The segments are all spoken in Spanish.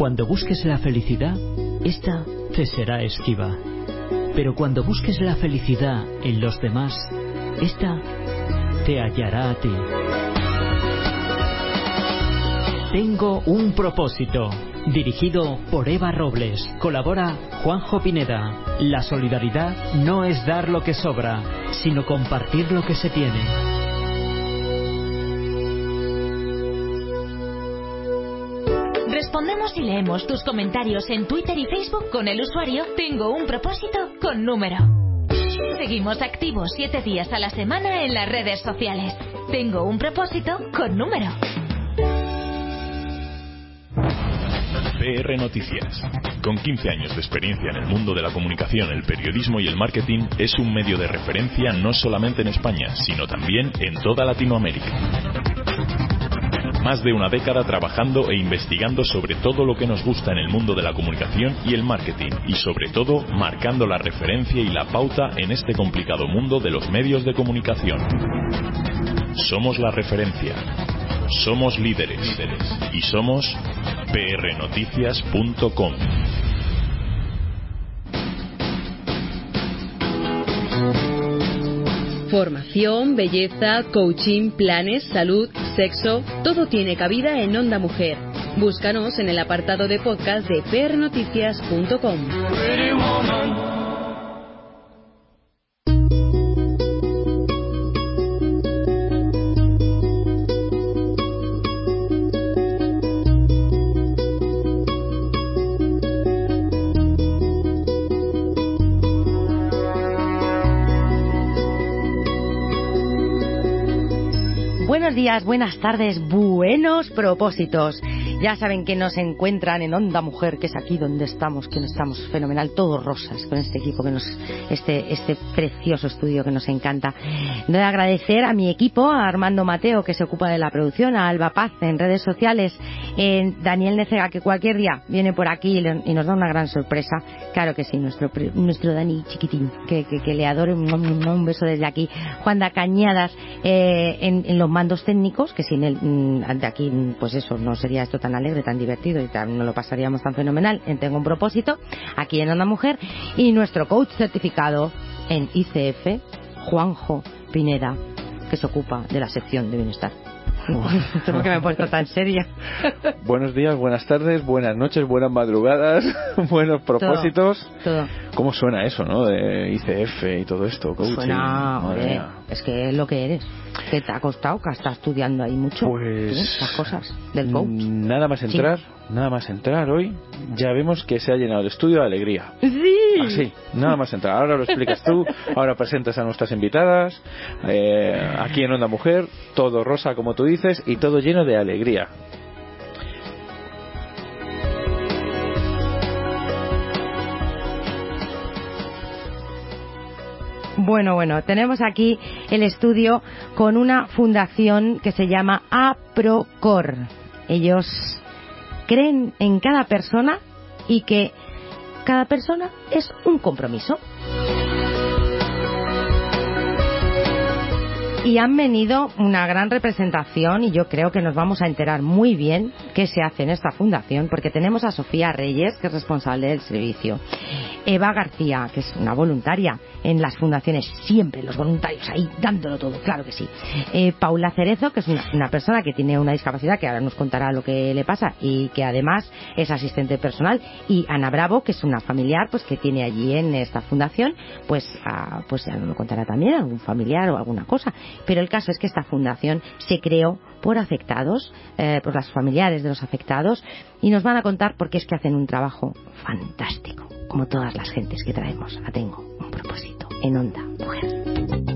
Cuando busques la felicidad, esta te será esquiva. Pero cuando busques la felicidad en los demás, esta te hallará a ti. Tengo un propósito. Dirigido por Eva Robles. Colabora Juanjo Pineda. La solidaridad no es dar lo que sobra, sino compartir lo que se tiene. Respondemos y leemos tus comentarios en Twitter y Facebook con el usuario Tengo un propósito con número. Seguimos activos 7 días a la semana en las redes sociales. Tengo un propósito con número. PR Noticias. Con 15 años de experiencia en el mundo de la comunicación, el periodismo y el marketing, es un medio de referencia no solamente en España, sino también en toda Latinoamérica. Más de una década trabajando e investigando sobre todo lo que nos gusta en el mundo de la comunicación y el marketing, y sobre todo marcando la referencia y la pauta en este complicado mundo de los medios de comunicación. Somos la referencia. Somos líderes y somos prnoticias.com. Formación, belleza, coaching, planes, salud, sexo, todo tiene cabida en Onda Mujer. Búscanos en el apartado de podcast de prnoticias.com. Buenos días, buenas tardes, buenos propósitos. Ya saben que nos encuentran en Onda Mujer, que es aquí donde estamos, fenomenal, todos rosas con este equipo, este precioso estudio que nos encanta. Doy a agradecer a mi equipo, a Armando Mateo, que se ocupa de la producción, a Alba Paz en redes sociales, Daniel Necega, que cualquier día viene por aquí y nos da una gran sorpresa. Claro que sí, nuestro Dani chiquitín, que le adoro, un beso desde aquí. Juanda Cañadas en los mandos técnicos, que sin él de aquí, pues eso, no sería esto tan alegre, tan divertido y no lo pasaríamos tan fenomenal. Tengo un propósito aquí en Onda Mujer, y nuestro coach certificado en ICF, Juanjo Pineda, que se ocupa de la sección de bienestar. ¿Por qué me he puesto tan seria? Buenos días, buenas tardes, buenas noches, buenas madrugadas, buenos propósitos. Todo. ¿Cómo suena eso, no? De ICF y todo esto, coaching. Suena, es que es lo que eres. ¿Qué te ha costado? Que estás estudiando ahí mucho. Pues estas cosas del coach. Nada más entrar hoy, ya vemos que se ha llenado el estudio de alegría. Sí. Así, nada más entrar. Ahora lo explicas tú, ahora presentas a nuestras invitadas, aquí en Onda Mujer, todo rosa como tú dices y todo lleno de alegría. Bueno, tenemos aquí el estudio con una fundación que se llama APROCOR. Ellos creen en cada persona y que cada persona es un compromiso. Y han venido una gran representación, y yo creo que nos vamos a enterar muy bien qué se hace en esta fundación, porque tenemos a Sofía Reyes, que es responsable del servicio, Eva García, que es una voluntaria en las fundaciones, siempre los voluntarios ahí dándolo todo, claro que sí, Paula Cerezo, que es una persona que tiene una discapacidad, que ahora nos contará lo que le pasa y que además es asistente personal, y Ana Bravo, que es una familiar pues que tiene allí en esta fundación, pues ya nos lo contará también, algún familiar o alguna cosa. Pero el caso es que esta fundación se creó por afectados, por las familiares de los afectados, y nos van a contar por qué es que hacen un trabajo fantástico, como todas las gentes que traemos a Tengo un propósito en Onda Mujer.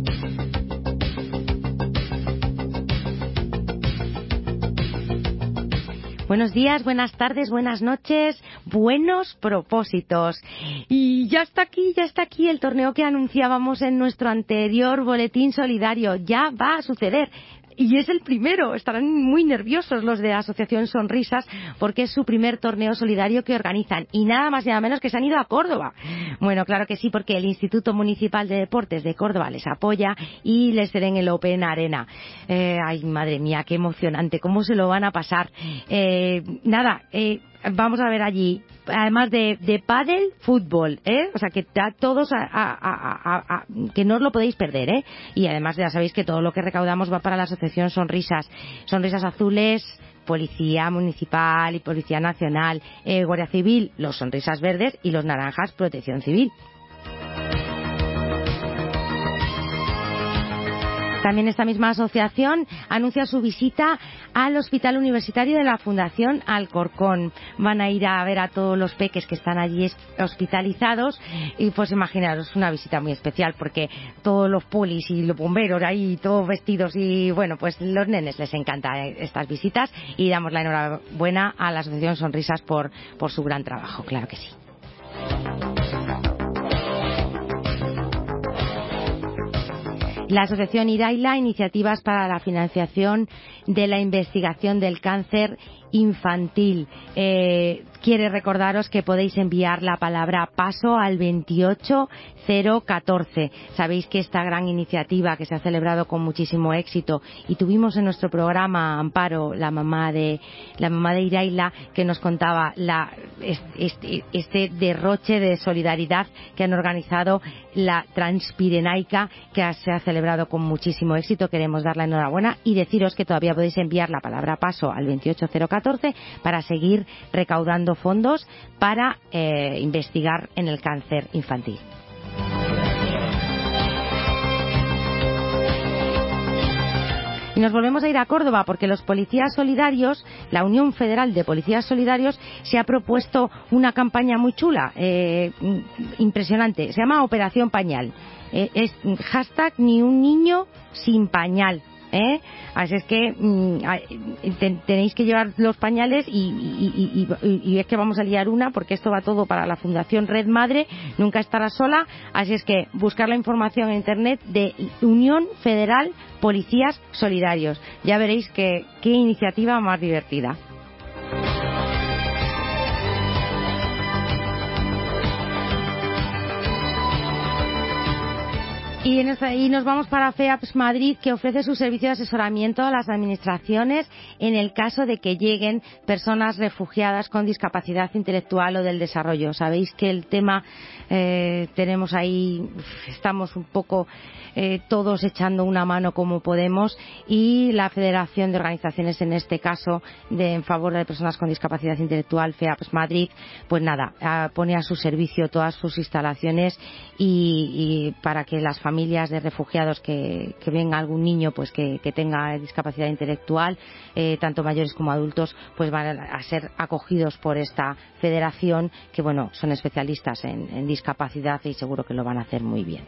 Buenos días, buenas tardes, buenas noches, buenos propósitos. Y ya está aquí el torneo que anunciábamos en nuestro anterior boletín solidario. Ya va a suceder. Y es el primero. Estarán muy nerviosos los de Asociación Sonrisas porque es su primer torneo solidario que organizan. Y nada más y nada menos que se han ido a Córdoba. Bueno, claro que sí, porque el Instituto Municipal de Deportes de Córdoba les apoya y les ceden el Open Arena. Ay, madre mía, qué emocionante. ¿Cómo se lo van a pasar? vamos a ver allí, además de pádel, fútbol, o sea que a todos que no os lo podéis perder, y además ya sabéis que todo lo que recaudamos va para la asociación Sonrisas Azules, Policía Municipal y Policía Nacional, Guardia Civil, los Sonrisas Verdes y los Naranjas, Protección Civil. También esta misma asociación anuncia su visita al Hospital Universitario de la Fundación Alcorcón. Van a ir a ver a todos los peques que están allí hospitalizados y pues imaginaros, una visita muy especial porque todos los polis y los bomberos ahí todos vestidos y bueno, pues los nenes les encantan estas visitas y damos la enhorabuena a la Asociación Sonrisas por su gran trabajo, claro que sí. La asociación Iraila, Iniciativas para la Financiación de la Investigación del Cáncer Infantil, quiere recordaros que podéis enviar la palabra paso al 28014. Sabéis que esta gran iniciativa que se ha celebrado con muchísimo éxito y tuvimos en nuestro programa Amparo, la mamá de Iraila, que nos contaba este derroche de solidaridad que han organizado la Transpirenaica, que se ha celebrado con muchísimo éxito. Queremos dar la enhorabuena y deciros que todavía podéis enviar la palabra paso al 28014 para seguir recaudando fondos para investigar en el cáncer infantil. Y nos volvemos a ir a Córdoba porque los policías solidarios, la Unión Federal de Policías Solidarios, se ha propuesto una campaña muy chula, impresionante. Se llama Operación Pañal. Es hashtag ni un niño sin pañal. Así es que tenéis que llevar los pañales y es que vamos a liar una porque esto va todo para la Fundación Red Madre, nunca estará sola. Así es que buscar la información en internet de Unión Federal Policías Solidarios, ya veréis qué iniciativa más divertida. Y nos vamos para FEAPS Madrid, que ofrece su servicio de asesoramiento a las administraciones en el caso de que lleguen personas refugiadas con discapacidad intelectual o del desarrollo. Sabéis que el tema tenemos ahí, estamos un poco todos echando una mano como podemos, y la Federación de Organizaciones, en este caso en favor de personas con discapacidad intelectual, FEAPS Madrid, pues nada, pone a su servicio todas sus instalaciones y para que las familias de refugiados que venga algún niño pues que tenga discapacidad intelectual, tanto mayores como adultos, pues van a ser acogidos por esta federación, que bueno, son especialistas en discapacidad y seguro que lo van a hacer muy bien.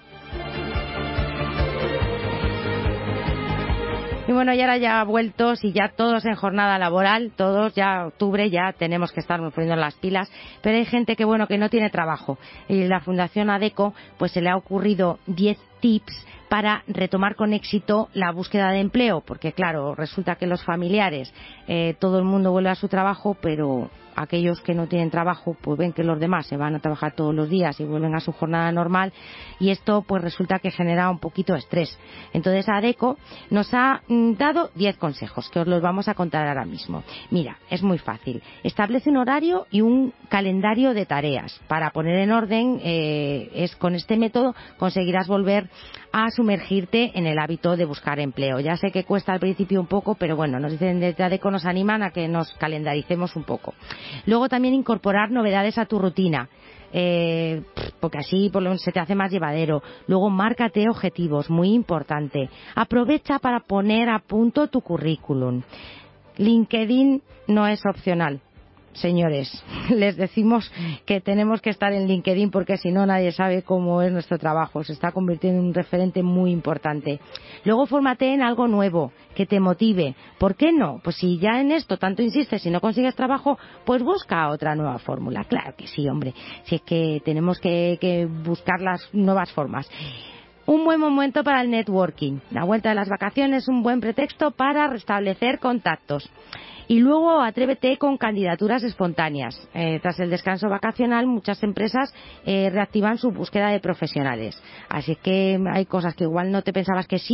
Y bueno, y ahora ya vueltos y ya todos en jornada laboral, todos ya octubre, ya tenemos que estarnos poniendo las pilas, pero hay gente que bueno, que no tiene trabajo, y la Fundación ADECO pues se le ha ocurrido 10 tips para retomar con éxito la búsqueda de empleo, porque claro, resulta que los familiares, todo el mundo vuelve a su trabajo, pero aquellos que no tienen trabajo pues ven que los demás se van a trabajar todos los días y vuelven a su jornada normal, y esto pues resulta que genera un poquito de estrés. Entonces ADECO nos ha dado 10 consejos que os los vamos a contar ahora mismo. Mira, es muy fácil. Establece un horario y un calendario de tareas para poner en orden. Con este método conseguirás volver a sumergirte en el hábito de buscar empleo. Ya sé que cuesta al principio un poco, pero bueno, nos dicen desde ADECO, nos animan a que nos calendaricemos un poco. Luego también incorporar novedades a tu rutina, porque así por lo menos se te hace más llevadero. Luego márcate objetivos, muy importante. Aprovecha para poner a punto tu currículum. LinkedIn no es opcional. Señores, les decimos que tenemos que estar en LinkedIn porque si no nadie sabe cómo es nuestro trabajo. Se está convirtiendo en un referente muy importante. Luego fórmate en algo nuevo que te motive. ¿Por qué no? Pues si ya en esto tanto insistes y no consigues trabajo, pues busca otra nueva fórmula. Claro que sí, hombre. Si es que tenemos que buscar las nuevas formas. Un buen momento para el networking. La vuelta de las vacaciones es un buen pretexto para restablecer contactos. Y luego atrévete con candidaturas espontáneas. Tras el descanso vacacional, muchas empresas reactivan su búsqueda de profesionales. Así que hay cosas que igual no te pensabas que sí,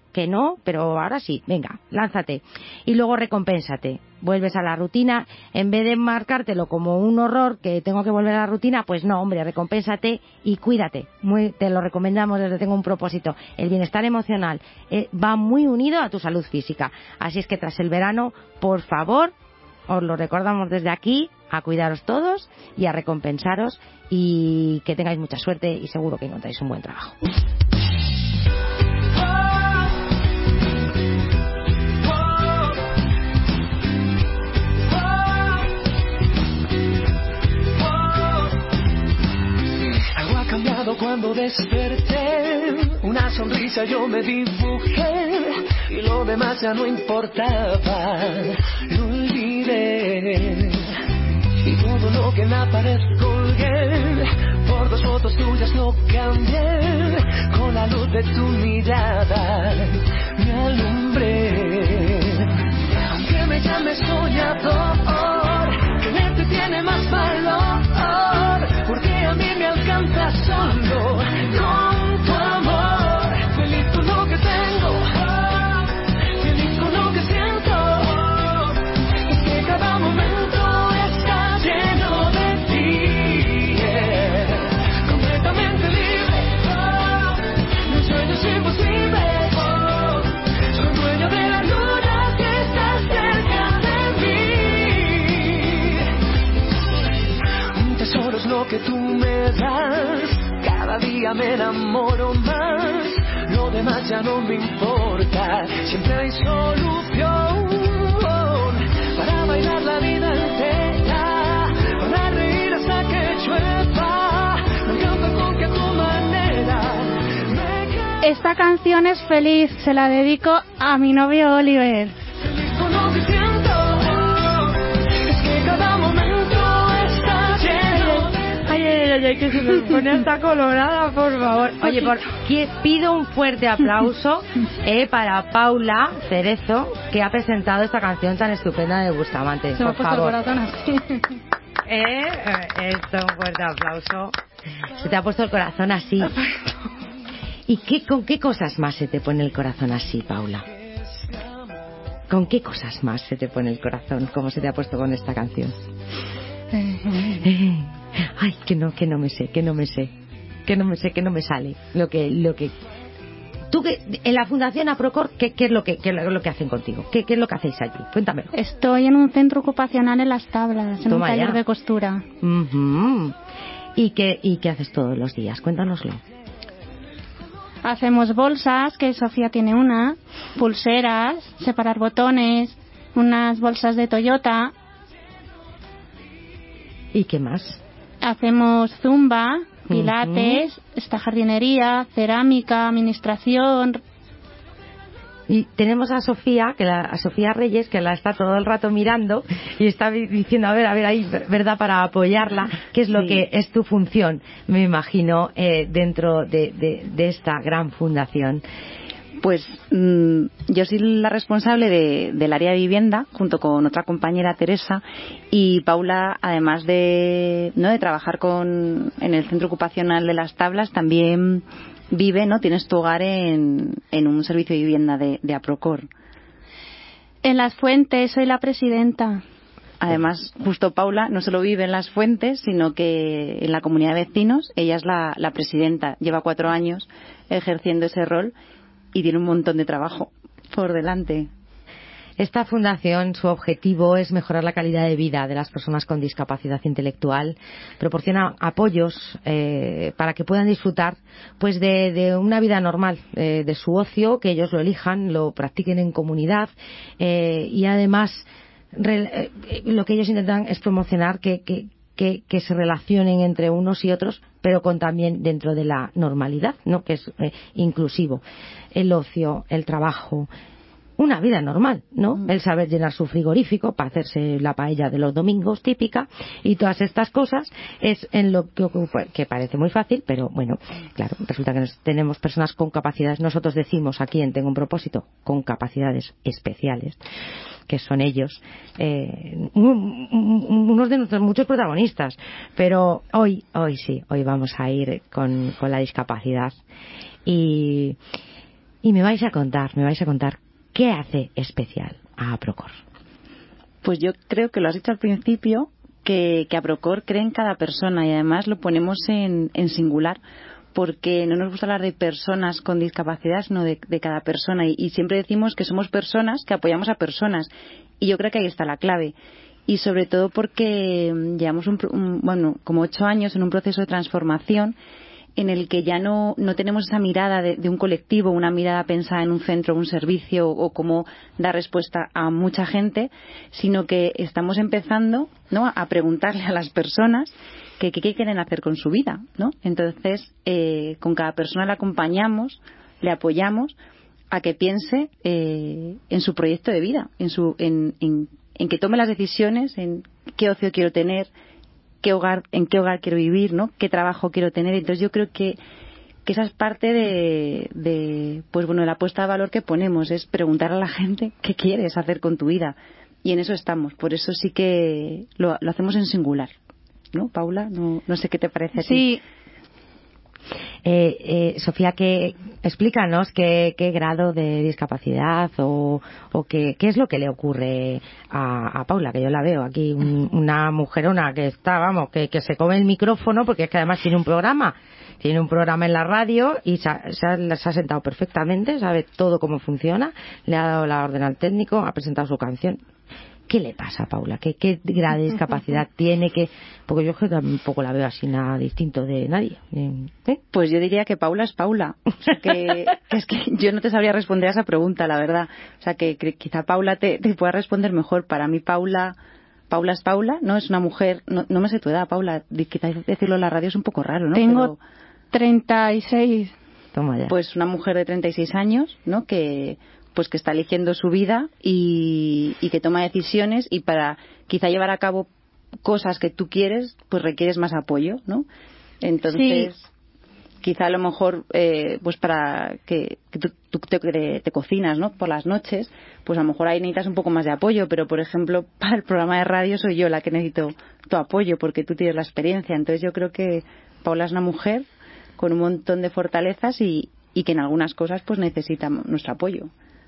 que no, pero ahora sí, venga, lánzate. Y luego recompénsate, vuelves a la rutina, en vez de marcártelo como un horror, que tengo que volver a la rutina, pues no, hombre, recompénsate y cuídate. Te lo recomendamos desde Tengo un Propósito. El bienestar emocional va muy unido a tu salud física. Así es que tras el verano, por favor, os lo recordamos desde aquí, a cuidaros todos y a recompensaros, y que tengáis mucha suerte y seguro que encontráis un buen trabajo. Cuando desperté, una sonrisa yo me dibujé y lo demás ya no importaba, lo olvidé. Y todo lo que en la pared colgué, por 2 fotos tuyas lo cambié, con la luz de tu mirada me alumbré. Aunque me llames soñador, quererte tiene más valor, porque a mí me alcanza solo con tu amor. Feliz con lo que tengo, feliz con lo que siento, es que cada momento está lleno de ti, completamente libre, mis sueños imposibles, soy dueño de la luna que está cerca de mí. Un tesoro es lo que tú me das, cada día me enamoro más, lo demás ya no me importa, siempre hay solución para bailar la vida entera, para reír hasta que llueva, me encanta con que a tu manera me... Esta canción es feliz, se la dedico a mi novio Oliver. Feliz con lo que siento, es que cada momento está lleno de... Ay, que se me pone hasta colorada, por favor. Oye, pido un fuerte aplauso para Paula Cerezo, que ha presentado esta canción tan estupenda de Bustamante. Se me ha por puesto favor. el corazón así. Esto, un fuerte aplauso. Se te ha puesto el corazón así. ¿Y con qué cosas más se te pone el corazón así, Paula? ¿Con qué cosas más se te pone el corazón como se te ha puesto con esta canción? Ay, que no me sé, que no me sale lo que tú, que en la Fundación Aprocor, ¿qué es lo que hacen contigo? ¿Qué es lo que hacéis allí? Cuéntamelo. Estoy en un centro ocupacional en Las Tablas, en un taller de costura. Uh-huh. ¿Y qué haces todos los días? Cuéntanoslo. Hacemos bolsas, que Sofía tiene una, pulseras, separar botones, unas bolsas de Toyota. ¿Y qué más? Hacemos zumba, pilates, esta jardinería, cerámica, administración. Y tenemos a Sofía, a Sofía Reyes, que la está todo el rato mirando y está diciendo, a ver, ahí, ¿verdad?, para apoyarla, qué es lo que es tu función, me imagino, dentro de esta gran fundación. Pues yo soy la responsable del área de vivienda, junto con otra compañera, Teresa, y Paula, además de trabajar en el centro ocupacional de Las Tablas, también vive, ¿no? Tienes tu hogar en un servicio de vivienda de Aprocor. En Las Fuentes soy la presidenta. Además, justo Paula no solo vive en Las Fuentes, sino que en la comunidad de vecinos ella es la presidenta. Lleva 4 años ejerciendo ese rol y tiene un montón de trabajo por delante. Esta fundación, su objetivo es mejorar la calidad de vida de las personas con discapacidad intelectual, proporciona apoyos para que puedan disfrutar pues de una vida normal, de su ocio, que ellos lo elijan, lo practiquen en comunidad, y además lo que ellos intentan es promocionar que se relacionen entre unos y otros, pero también dentro de la normalidad, ¿no?, que es inclusivo. El ocio, el trabajo, una vida normal, ¿no? El saber llenar su frigorífico para hacerse la paella de los domingos típica, y todas estas cosas es en lo que parece muy fácil, pero bueno, claro, resulta que tenemos personas con capacidades. Nosotros decimos aquí en Tengo un Propósito, con capacidades especiales, que son ellos, unos de nuestros muchos protagonistas, pero hoy vamos a ir con la discapacidad. Y Y me vais a contar qué hace especial a Aprocor. Pues yo creo que lo has dicho al principio, que Aprocor cree en cada persona y además lo ponemos en singular, porque no nos gusta hablar de personas con discapacidad, sino de cada persona. Y siempre decimos que somos personas que apoyamos a personas. Y yo creo que ahí está la clave. Y sobre todo porque llevamos como 8 años en un proceso de transformación en el que ya no tenemos esa mirada de un colectivo, una mirada pensada en un centro, un servicio o cómo dar respuesta a mucha gente, sino que estamos empezando, ¿no?, a preguntarle a las personas qué quieren hacer con su vida, ¿no? Entonces, con cada persona la acompañamos, le apoyamos a que piense en su proyecto de vida, en que tome las decisiones, en qué ocio quiero tener, en qué hogar quiero vivir, ¿no?, qué trabajo quiero tener. Entonces yo creo que esa es parte de la puesta de valor que ponemos, es preguntar a la gente qué quieres hacer con tu vida. Y en eso estamos. Por eso sí que lo hacemos en singular, ¿no, Paula? No sé qué te parece a ti. Sí. Sofía, explícanos qué grado de discapacidad o qué es lo que le ocurre a Paula, que yo la veo aquí, una mujerona que está, que se come el micrófono, porque es que además tiene un programa en la radio y se ha sentado perfectamente, sabe todo cómo funciona, le ha dado la orden al técnico, ha presentado su canción. ¿Qué le pasa a Paula? ¿Qué grado de discapacidad tiene? Porque yo tampoco la veo así nada distinto de nadie. Pues yo diría que Paula es Paula. O sea, que es que yo no te sabría responder a esa pregunta, la verdad. O sea, que quizá Paula te pueda responder mejor. Para mí Paula es Paula, ¿no? Es una mujer... No me sé tu edad, Paula. Quizás decirlo en la radio es un poco raro, ¿no? Tengo 36. Toma ya. Pues una mujer de 36 años, ¿no?, que está eligiendo su vida y que toma decisiones, y para quizá llevar a cabo cosas que tú quieres, pues requieres más apoyo, ¿no? Entonces, sí, quizá a lo mejor, para que tú te cocinas, ¿no?, por las noches, pues a lo mejor ahí necesitas un poco más de apoyo, pero por ejemplo, para el programa de radio soy yo la que necesito tu apoyo, porque tú tienes la experiencia. Entonces yo creo que Paula es una mujer con un montón de fortalezas y que en algunas cosas pues necesita nuestro apoyo.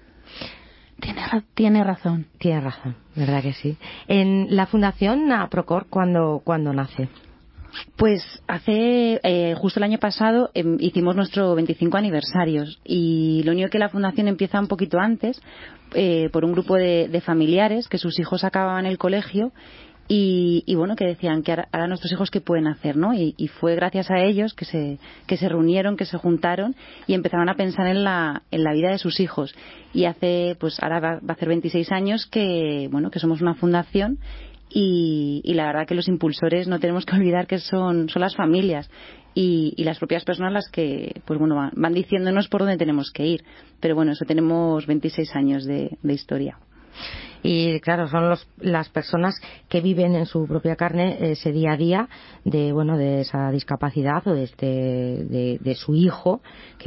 Tiene razón, verdad que sí. En la Fundación Aprocor, ¿cuándo nace? Pues hace justo el año pasado hicimos nuestro 25 aniversario, y lo único que la Fundación empieza un poquito antes, por un grupo de familiares que sus hijos acababan el colegio y que decían que ahora nuestros hijos qué pueden hacer, ¿no? Y fue gracias a ellos que se reunieron, que se juntaron y empezaron a pensar en la vida de sus hijos. Y ahora va a hacer 26 años que somos una fundación, y la verdad que los impulsores no tenemos que olvidar que son las familias y las propias personas las que van diciéndonos por dónde tenemos que ir. Pero bueno, eso tenemos 26 años de historia. Y claro, son las personas que viven en su propia carne ese día a día de esa discapacidad o de su hijo, que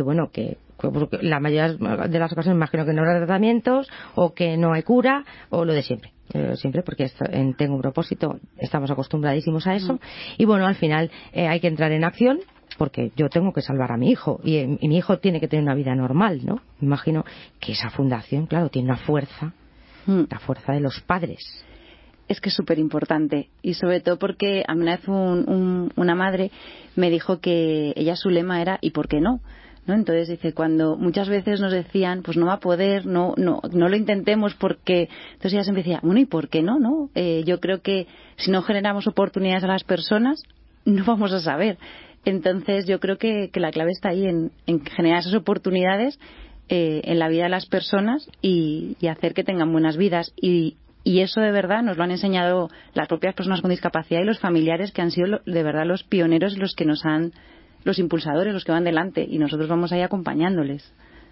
la mayoría de las ocasiones imagino que no habrá tratamientos o que no hay cura o lo de siempre. Porque Tengo un propósito, estamos acostumbradísimos a eso. Y al final hay que entrar en acción, porque yo tengo que salvar a mi hijo y mi hijo tiene que tener una vida normal, ¿no? Me imagino que esa fundación, claro, tiene una fuerza, la fuerza de los padres. Es que es súper importante, y sobre todo porque a mí una vez una madre me dijo que ella, su lema era ¿y por qué no? ¿No? Entonces dice, cuando muchas veces nos decían pues no va a poder, no lo intentemos porque... Entonces ella siempre decía, ¿y por qué no? ¿No? Yo creo que si no generamos oportunidades a las personas no vamos a saber. Entonces yo creo que la clave está ahí en generar esas oportunidades en la vida de las personas y hacer que tengan buenas vidas, y eso de verdad nos lo han enseñado las propias personas con discapacidad y los familiares, que han sido de verdad los pioneros, los impulsadores, los que van delante, y nosotros vamos ahí acompañándoles.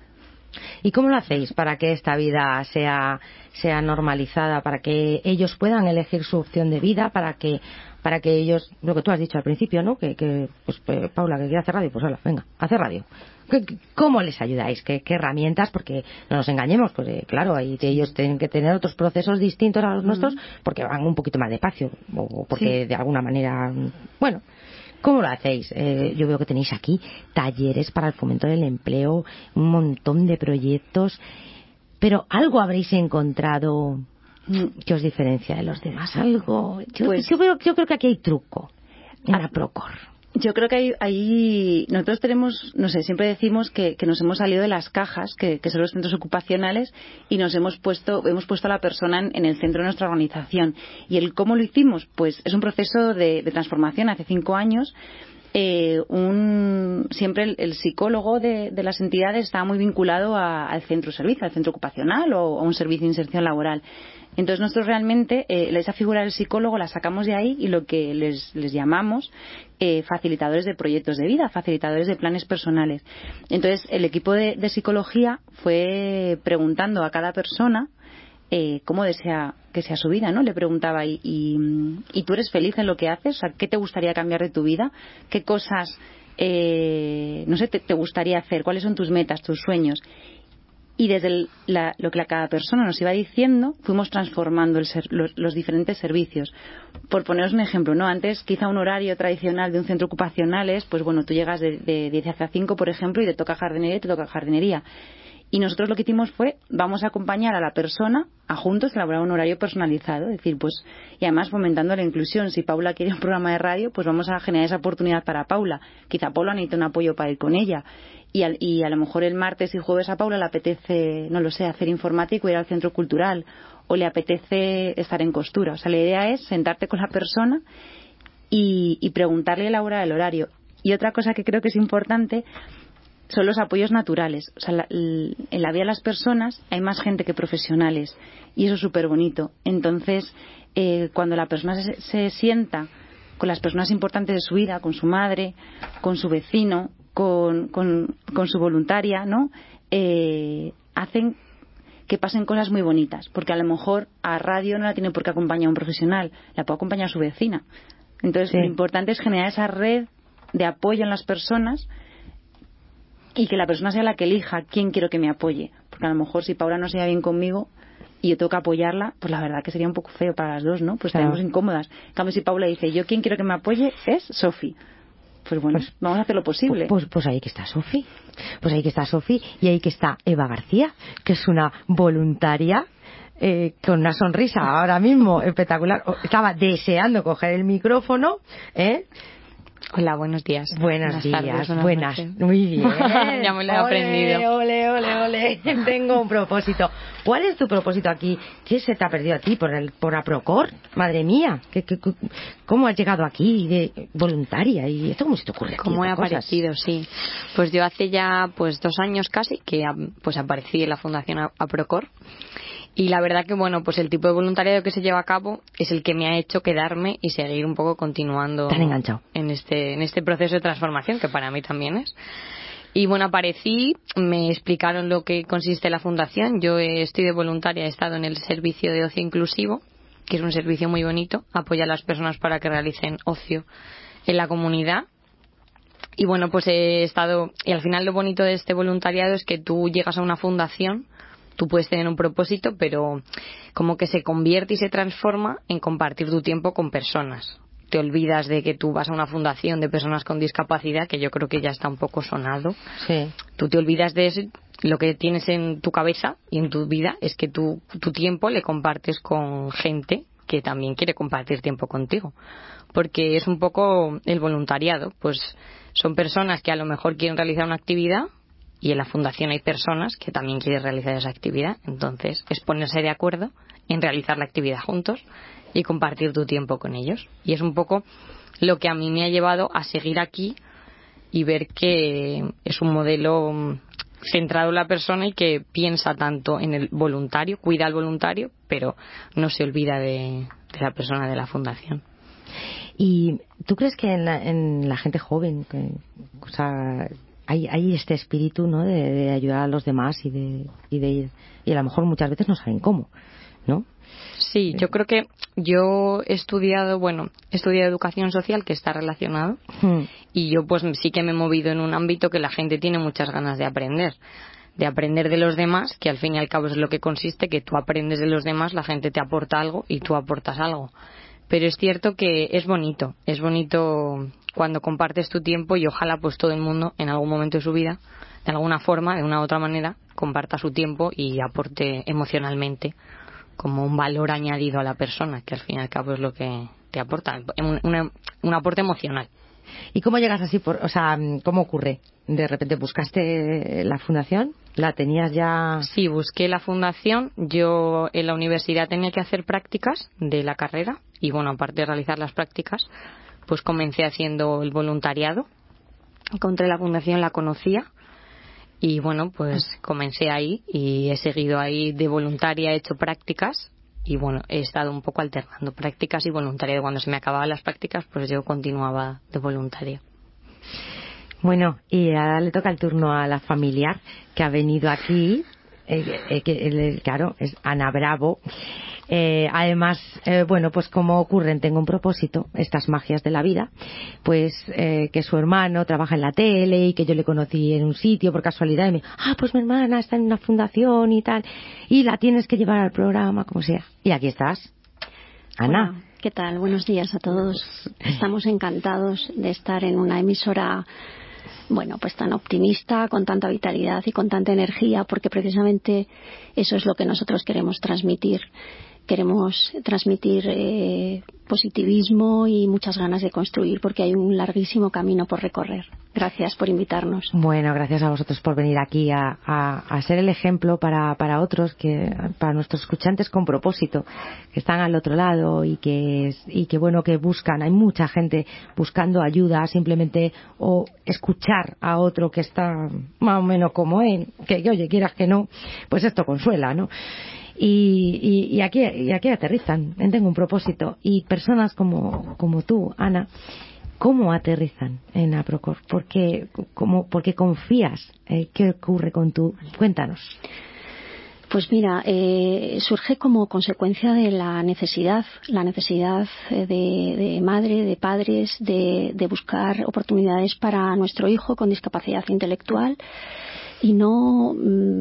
¿Y cómo lo hacéis para que esta vida sea normalizada, para que ellos puedan elegir su opción de vida, para que ellos, lo que tú has dicho al principio, ¿no? Paula, que quiere hacer radio, pues hola, venga, hace radio. ¿Cómo les ayudáis? ¿Qué herramientas? Porque no nos engañemos, pues claro, ellos tienen que tener otros procesos distintos a los nuestros, porque van un poquito más despacio, o porque de alguna manera, ¿Cómo lo hacéis? Yo veo que tenéis aquí talleres para el fomento del empleo, un montón de proyectos, pero algo habréis encontrado que os diferencia de los demás. Algo. Yo creo que aquí hay truco en la Procor. Yo creo que nosotros tenemos, no sé, siempre decimos que nos hemos salido de las cajas, que son los centros ocupacionales, y hemos puesto a la persona en el centro de nuestra organización. ¿Y el cómo lo hicimos? Pues es un proceso de transformación. Hace 5 años, siempre el psicólogo de las entidades estaba muy vinculado al centro servicio, al centro ocupacional o a un servicio de inserción laboral. Entonces nosotros realmente esa figura del psicólogo la sacamos de ahí y lo que les llamamos facilitadores de proyectos de vida, facilitadores de planes personales. Entonces el equipo de psicología fue preguntando a cada persona cómo desea que sea su vida, ¿no? Le preguntaba, ¿y tú eres feliz en lo que haces? O sea, ¿qué te gustaría cambiar de tu vida? ¿Qué cosas, no sé, te gustaría hacer? ¿Cuáles son tus metas, tus sueños? Y desde lo que cada persona nos iba diciendo, fuimos transformando los diferentes servicios. Por poneros un ejemplo, ¿no? Antes, quizá un horario tradicional de un centro ocupacional es, pues bueno, tú llegas de 10 a 5, por ejemplo, y te toca jardinería. Y nosotros lo que hicimos fue, vamos a acompañar a la persona a juntos elaborar un horario personalizado. Es decir, pues, y además fomentando la inclusión. Si Paula quiere un programa de radio, pues vamos a generar esa oportunidad para Paula. Quizá Paula necesita un apoyo para ir con ella. Y a lo mejor el martes y jueves a Paula le apetece, no lo sé, hacer informático, ir al centro cultural, o le apetece estar en costura. O sea, la idea es sentarte con la persona y preguntarle la hora del horario. Y otra cosa que creo que es importante son los apoyos naturales. O sea, en la vida de las personas hay más gente que profesionales, y eso es súper bonito. Entonces, cuando la persona se sienta con las personas importantes de su vida, con su madre, con su vecino, con su voluntaria, ¿no? Hacen que pasen cosas muy bonitas, porque a lo mejor a radio no la tiene por qué acompañar un profesional, la puede acompañar su vecina. Entonces, sí, lo importante es generar esa red de apoyo en las personas y que la persona sea la que elija quién quiero que me apoye, porque a lo mejor si Paula no se lleva bien conmigo y yo tengo que apoyarla, pues la verdad que sería un poco feo para las dos, ¿no? Pues estaremos incómodas. En cambio, si Paula dice, yo quien quiero que me apoye es Sofi, pues bueno, vamos a hacer lo posible. Pues ahí que está Sofi. Pues ahí que está Sofi y ahí que está Eva García, que es una voluntaria con una sonrisa ahora mismo espectacular. Estaba deseando coger el micrófono, Hola, buenos días. Buenos días, buenas. Muy bien. Ya me lo he aprendido. Ole. Tengo un propósito. ¿Cuál es tu propósito aquí? ¿Qué se te ha perdido a ti por la Procor? Madre mía, ¿cómo has llegado aquí de voluntaria? ¿Y esto cómo se te ocurre? ¿Cómo he aparecido? Sí. Pues yo hace ya 2 años casi que pues aparecí en la Fundación Procor. Y la verdad que, bueno, pues el tipo de voluntariado que se lleva a cabo es el que me ha hecho quedarme y seguir un poco continuando en este proceso de transformación, que para mí también es. Y bueno, aparecí, me explicaron lo que consiste la fundación. Yo estoy de voluntaria, he estado en el servicio de ocio inclusivo, que es un servicio muy bonito, apoya a las personas para que realicen ocio en la comunidad. Y bueno, pues he estado, y al final lo bonito de este voluntariado es que tú llegas a una fundación. Tú puedes tener un propósito, pero como que se convierte y se transforma en compartir tu tiempo con personas. Te olvidas de que tú vas a una fundación de personas con discapacidad, que yo creo que ya está un poco sonado. Sí. Tú te olvidas de eso. Lo que tienes en tu cabeza y en tu vida es que tu tiempo le compartes con gente que también quiere compartir tiempo contigo. Porque es un poco el voluntariado. Pues son personas que a lo mejor quieren realizar una actividad, y en la fundación hay personas que también quieren realizar esa actividad. Entonces es ponerse de acuerdo en realizar la actividad juntos y compartir tu tiempo con ellos. Y es un poco lo que a mí me ha llevado a seguir aquí y ver que es un modelo centrado en la persona y que piensa tanto en el voluntario, cuida al voluntario, pero no se olvida de la persona de la fundación. ¿Y tú crees que en la gente joven, o sea, hay este espíritu, ¿no?, de ayudar a los demás y a lo mejor muchas veces no saben cómo, ¿no? Sí, yo creo que yo he estudiado educación social, que está relacionado, y yo pues sí que me he movido en un ámbito que la gente tiene muchas ganas de aprender de los demás, que al fin y al cabo es lo que consiste, que tú aprendes de los demás, la gente te aporta algo y tú aportas algo. Pero es cierto que es bonito cuando compartes tu tiempo, y ojalá pues todo el mundo en algún momento de su vida, de alguna forma, de una u otra manera, comparta su tiempo y aporte emocionalmente como un valor añadido a la persona, que al fin y al cabo es lo que te aporta, un aporte emocional. ¿Y cómo llegas así? ¿Cómo ocurre? ¿De repente buscaste la fundación? ¿La tenías ya? Sí, busqué la fundación. Yo en la universidad tenía que hacer prácticas de la carrera y, bueno, aparte de realizar las prácticas, pues comencé haciendo el voluntariado. Encontré la fundación, la conocía y, bueno, pues comencé ahí y he seguido ahí de voluntaria, he hecho prácticas. Y bueno, he estado un poco alternando prácticas y voluntariado. Cuando se me acababan las prácticas, pues yo continuaba de voluntario. Bueno, y ahora le toca el turno a la familiar que ha venido aquí, claro, es Ana Bravo. Además, bueno, pues como ocurren, tengo un propósito, estas magias de la vida, pues que su hermano trabaja en la tele y que yo le conocí en un sitio por casualidad y pues mi hermana está en una fundación y tal, y la tienes que llevar al programa, como sea. Y aquí estás, Ana. Hola, ¿qué tal? Buenos días a todos. Estamos encantados de estar en una emisora, bueno, pues tan optimista, con tanta vitalidad y con tanta energía, porque precisamente eso es lo que nosotros queremos transmitir. Queremos transmitir positivismo y muchas ganas de construir, porque hay un larguísimo camino por recorrer. Gracias por invitarnos. Bueno, gracias a vosotros por venir aquí a ser el ejemplo para otros, para nuestros escuchantes con propósito, que están al otro lado y que bueno, que buscan. Hay mucha gente buscando ayuda, simplemente, o escuchar a otro que está más o menos como él, que oye, quieras que no, pues esto consuela, ¿no? Y aquí aterrizan, tengo un propósito, y personas como tú, Ana, ¿cómo aterrizan en Aprocor? Porque confías. ¿Qué ocurre con tu? Cuéntanos. Pues mira, surge como consecuencia de la necesidad de madre, de padres, de buscar oportunidades para nuestro hijo con discapacidad intelectual y no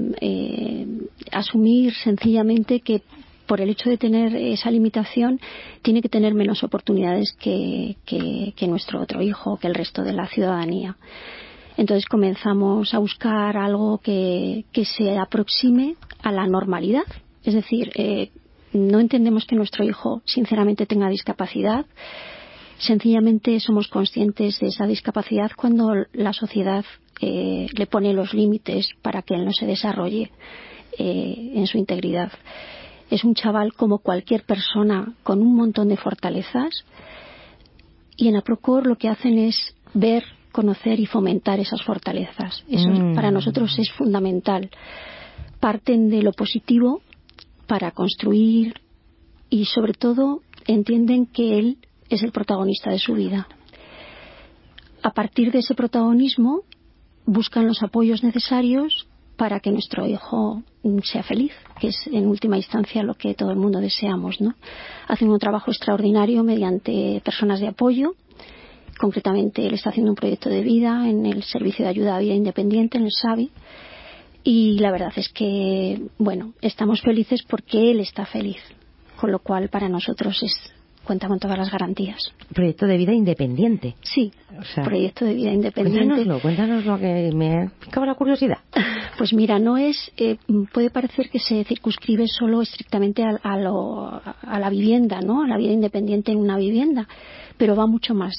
asumir sencillamente que por el hecho de tener esa limitación tiene que tener menos oportunidades que nuestro otro hijo, que el resto de la ciudadanía. Entonces comenzamos a buscar algo que se aproxime a la normalidad. Es decir, no entendemos que nuestro hijo sinceramente tenga discapacidad. Sencillamente somos conscientes de esa discapacidad cuando la sociedad le pone los límites para que él no se desarrolle en su integridad. Es un chaval como cualquier persona con un montón de fortalezas, y en Aprocor lo que hacen es ver, conocer y fomentar esas fortalezas. Eso para nosotros es fundamental. Parten de lo positivo para construir y sobre todo entienden que él es el protagonista de su vida. A partir de ese protagonismo buscan los apoyos necesarios para que nuestro hijo sea feliz, que es en última instancia lo que todo el mundo deseamos, ¿no? Hacen un trabajo extraordinario mediante personas de apoyo. Concretamente él está haciendo un proyecto de vida en el Servicio de Ayuda a Vida Independiente, en el SAVI, y la verdad es que, bueno, estamos felices porque él está feliz, con lo cual para nosotros cuenta con todas las garantías. Proyecto de vida independiente. Sí, proyecto de vida independiente. Cuéntanoslo, que me picaba la curiosidad. Pues mira, no es, puede parecer que se circunscribe solo estrictamente a la vivienda, ¿no? A la vida independiente en una vivienda, pero va mucho más.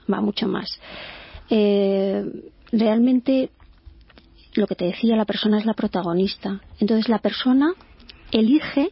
Realmente, lo que te decía, la persona es la protagonista. Entonces la persona elige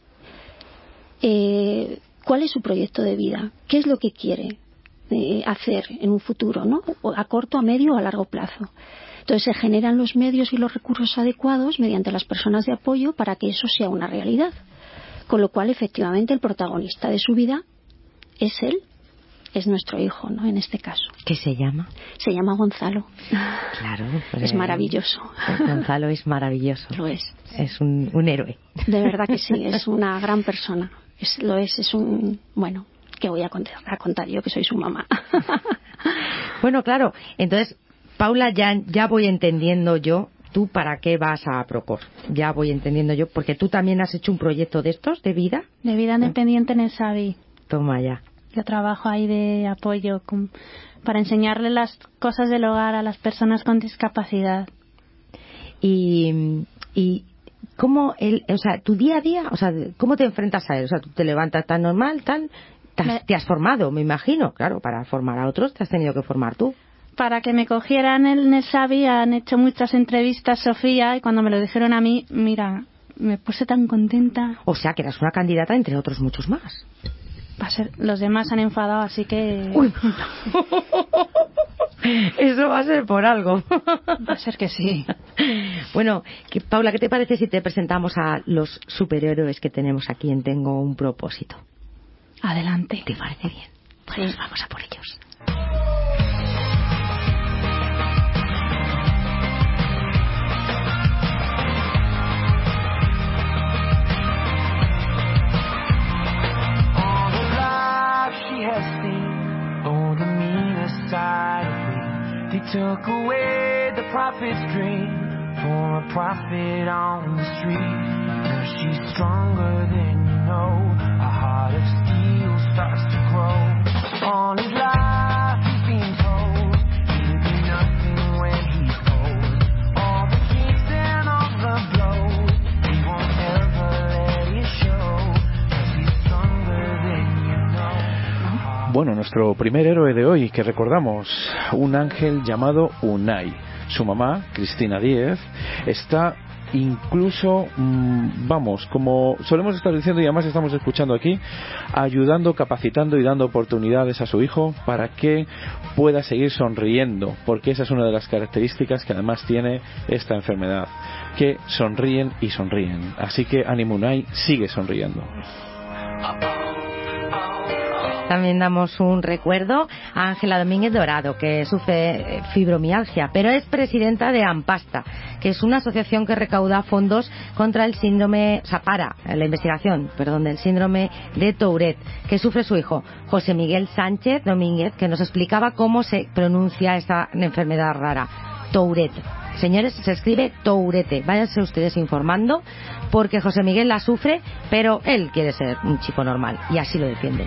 cuál es su proyecto de vida, qué es lo que quiere hacer en un futuro, ¿no? A corto, a medio o a largo plazo. Entonces se generan los medios y los recursos adecuados mediante las personas de apoyo para que eso sea una realidad. Con lo cual, efectivamente, el protagonista de su vida es él, es nuestro hijo, ¿no? En este caso. ¿Qué se llama? Se llama Gonzalo. Claro. Es maravilloso. Gonzalo es maravilloso. Lo es. Es un héroe. De verdad que sí, es una gran persona. Es un... Bueno, ¿qué voy a contar yo, que soy su mamá? Bueno, claro. Entonces, Paula, ya voy entendiendo yo tú para qué vas a Aprocor. Ya voy entendiendo yo, porque tú también has hecho un proyecto de estos, de vida. De vida independiente en el SAVI. Toma ya. Yo trabajo ahí de apoyo para enseñarle las cosas del hogar a las personas con discapacidad. Y cómo tu día a día, cómo te enfrentas a él, tú te levantas tan normal, te has formado, me imagino, claro, para formar a otros te has tenido que formar tú. Para que me cogieran en el Xavi han hecho muchas entrevistas, Sofía, y cuando me lo dijeron a mí, mira, me puse tan contenta. O sea, que eras una candidata entre otros muchos más. Los demás se han enfadado, así que... Uy. Eso va a ser por algo. Va a ser que sí. Bueno, Paula, ¿qué te parece si te presentamos a los superhéroes que tenemos aquí en Tengo un propósito? Adelante. ¿Te parece bien? Pues vamos a por ellos. They took away the prophet's dream for a prophet on the street. Now she's stronger than you know. A heart of steel starts to grow. On his life he's been told he'll be nothing when he's old. All the kicks and all the blows, he won't ever let it show. 'Cause he's stronger than you know. Bueno, nuestro primer héroe de hoy que recordamos, un ángel llamado Unai. Su mamá, Cristina Díez, está incluso, como solemos estar diciendo y además estamos escuchando aquí, ayudando, capacitando y dando oportunidades a su hijo para que pueda seguir sonriendo, porque esa es una de las características que además tiene esta enfermedad, que sonríen y sonríen. Así que ánimo, Unai, sigue sonriendo. También damos un recuerdo a Ángela Domínguez Dorado, que sufre fibromialgia, pero es presidenta de Ampasta, que es una asociación que recauda fondos contra el síndrome, para la investigación, del síndrome de Tourette, que sufre su hijo, José Miguel Sánchez Domínguez, que nos explicaba cómo se pronuncia esta enfermedad rara, Tourette. Señores, se escribe Tourette. Váyanse ustedes informando, porque José Miguel la sufre, pero él quiere ser un chico normal, y así lo defiende.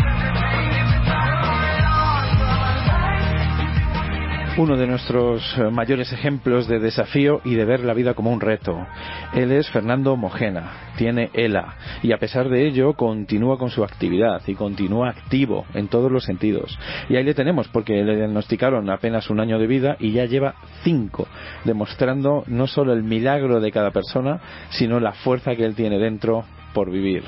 Uno de nuestros mayores ejemplos de desafío y de ver la vida como un reto. Él es Fernando Mojena, tiene ELA, y a pesar de ello continúa con su actividad y continúa activo en todos los sentidos. Y ahí le tenemos, porque le diagnosticaron apenas 1 año de vida y ya lleva 5, demostrando no solo el milagro de cada persona, sino la fuerza que él tiene dentro por vivir.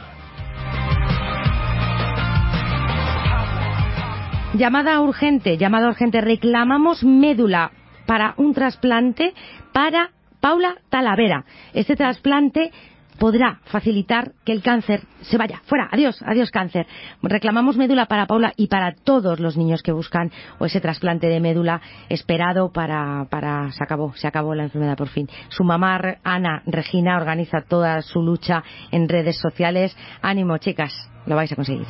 Llamada urgente, reclamamos médula para un trasplante para Paula Talavera. Este trasplante podrá facilitar que el cáncer se vaya fuera. Adiós cáncer. Reclamamos médula para Paula y para todos los niños que buscan ese trasplante de médula esperado para se acabó la enfermedad por fin. Su mamá Ana Regina organiza toda su lucha en redes sociales. Ánimo, chicas, lo vais a conseguir.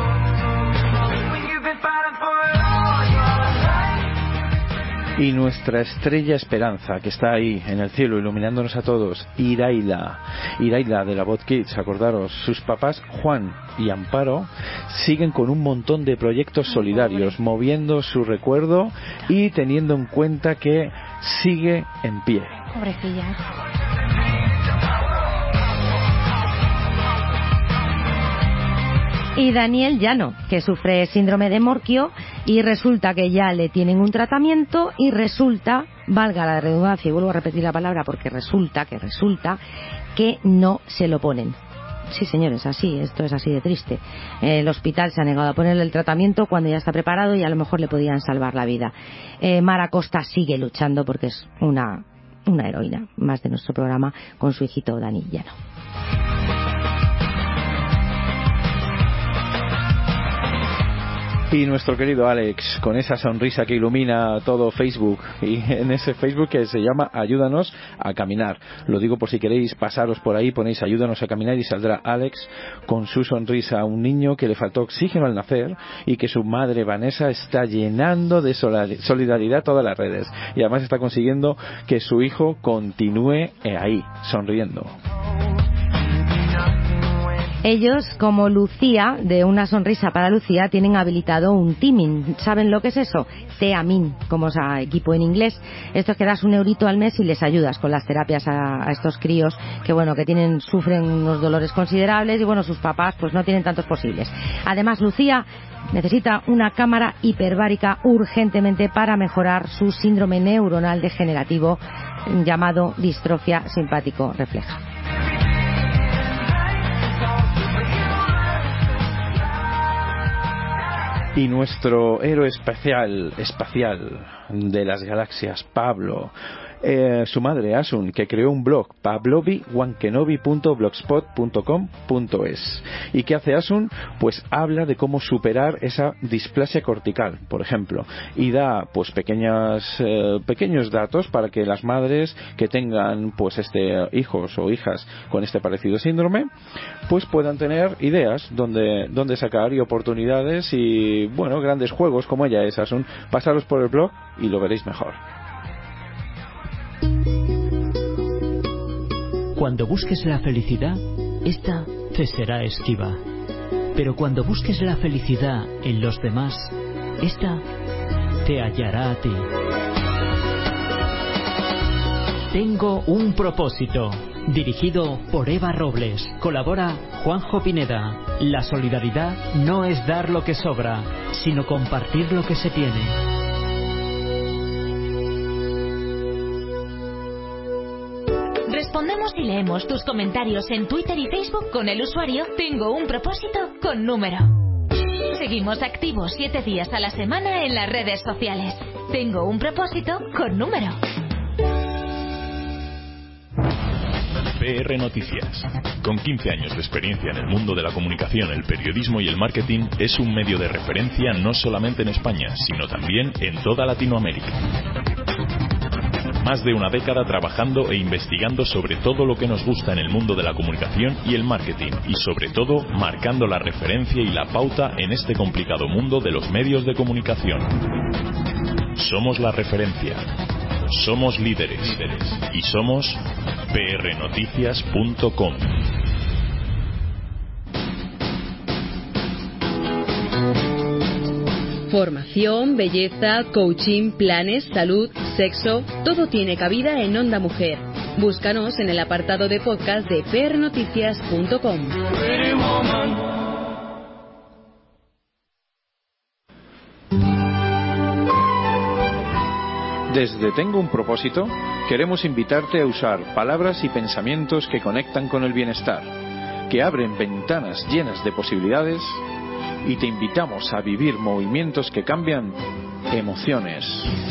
Y nuestra estrella esperanza, que está ahí en el cielo iluminándonos a todos, Iraila de la Voz Kids, acordaros, sus papás Juan y Amparo siguen con un montón de proyectos solidarios, moviendo su recuerdo y teniendo en cuenta que sigue en pie. Pobrecilla. Y Daniel Llano, que sufre síndrome de Morquio, y resulta que ya le tienen un tratamiento y resulta, valga la redundancia, y vuelvo a repetir la palabra porque resulta que no se lo ponen. Sí, señores, esto es así de triste. El hospital se ha negado a ponerle el tratamiento cuando ya está preparado y a lo mejor le podían salvar la vida. Mara Costa sigue luchando porque es una heroína más de nuestro programa con su hijito Dani Llano. Y nuestro querido Alex, con esa sonrisa que ilumina todo Facebook, y en ese Facebook que se llama Ayúdanos a Caminar. Lo digo por si queréis pasaros por ahí, ponéis Ayúdanos a Caminar y saldrá Alex con su sonrisa a un niño que le faltó oxígeno al nacer y que su madre Vanessa está llenando de solidaridad todas las redes. Y además está consiguiendo que su hijo continúe ahí, sonriendo. Ellos, como Lucía, de Una Sonrisa para Lucía, tienen habilitado un teaming. ¿Saben lo que es eso? Teamin, como es equipo en inglés. Esto es que das €1 al mes y les ayudas con las terapias a estos críos que, bueno, que sufren unos dolores considerables y, bueno, sus papás pues no tienen tantos posibles. Además, Lucía necesita una cámara hiperbárica urgentemente para mejorar su síndrome neuronal degenerativo llamado distrofia simpático refleja. Y nuestro héroe espacial de las galaxias, Pablo, su madre Asun, que creó un blog, pavlovi1kenobi.blogspot.com.es. ¿Y qué hace Asun? Pues habla de cómo superar esa displasia cortical, por ejemplo, y da pues pequeños datos para que las madres que tengan pues hijos o hijas con este parecido síndrome pues puedan tener ideas donde sacar y oportunidades y, bueno, grandes juegos como ella es, Asun. Pasaros por el blog y lo veréis mejor. Cuando busques la felicidad, esta te será esquiva. Pero cuando busques la felicidad en los demás, esta te hallará a ti. Tengo un propósito. Dirigido por Eva Robles. Colabora Juanjo Pineda. La solidaridad no es dar lo que sobra, sino compartir lo que se tiene. Respondemos y leemos tus comentarios en Twitter y Facebook con el usuario Tengo un propósito con número. Seguimos activos 7 días a la semana en las redes sociales. Tengo un propósito con número. PR Noticias. Con 15 años de experiencia en el mundo de la comunicación, el periodismo y el marketing, es un medio de referencia no solamente en España, sino también en toda Latinoamérica. Más de una década trabajando e investigando sobre todo lo que nos gusta en el mundo de la comunicación y el marketing, y sobre todo marcando la referencia y la pauta en este complicado mundo de los medios de comunicación. Somos la referencia, somos líderes y somos prnoticias.com. Formación, belleza, coaching, planes, salud, sexo, todo tiene cabida en Onda Mujer. Búscanos en el apartado de podcast de prnoticias.com. Desde Tengo un propósito, queremos invitarte a usar palabras y pensamientos que conectan con el bienestar, que abren ventanas llenas de posibilidades, y te invitamos a vivir movimientos que cambian emociones.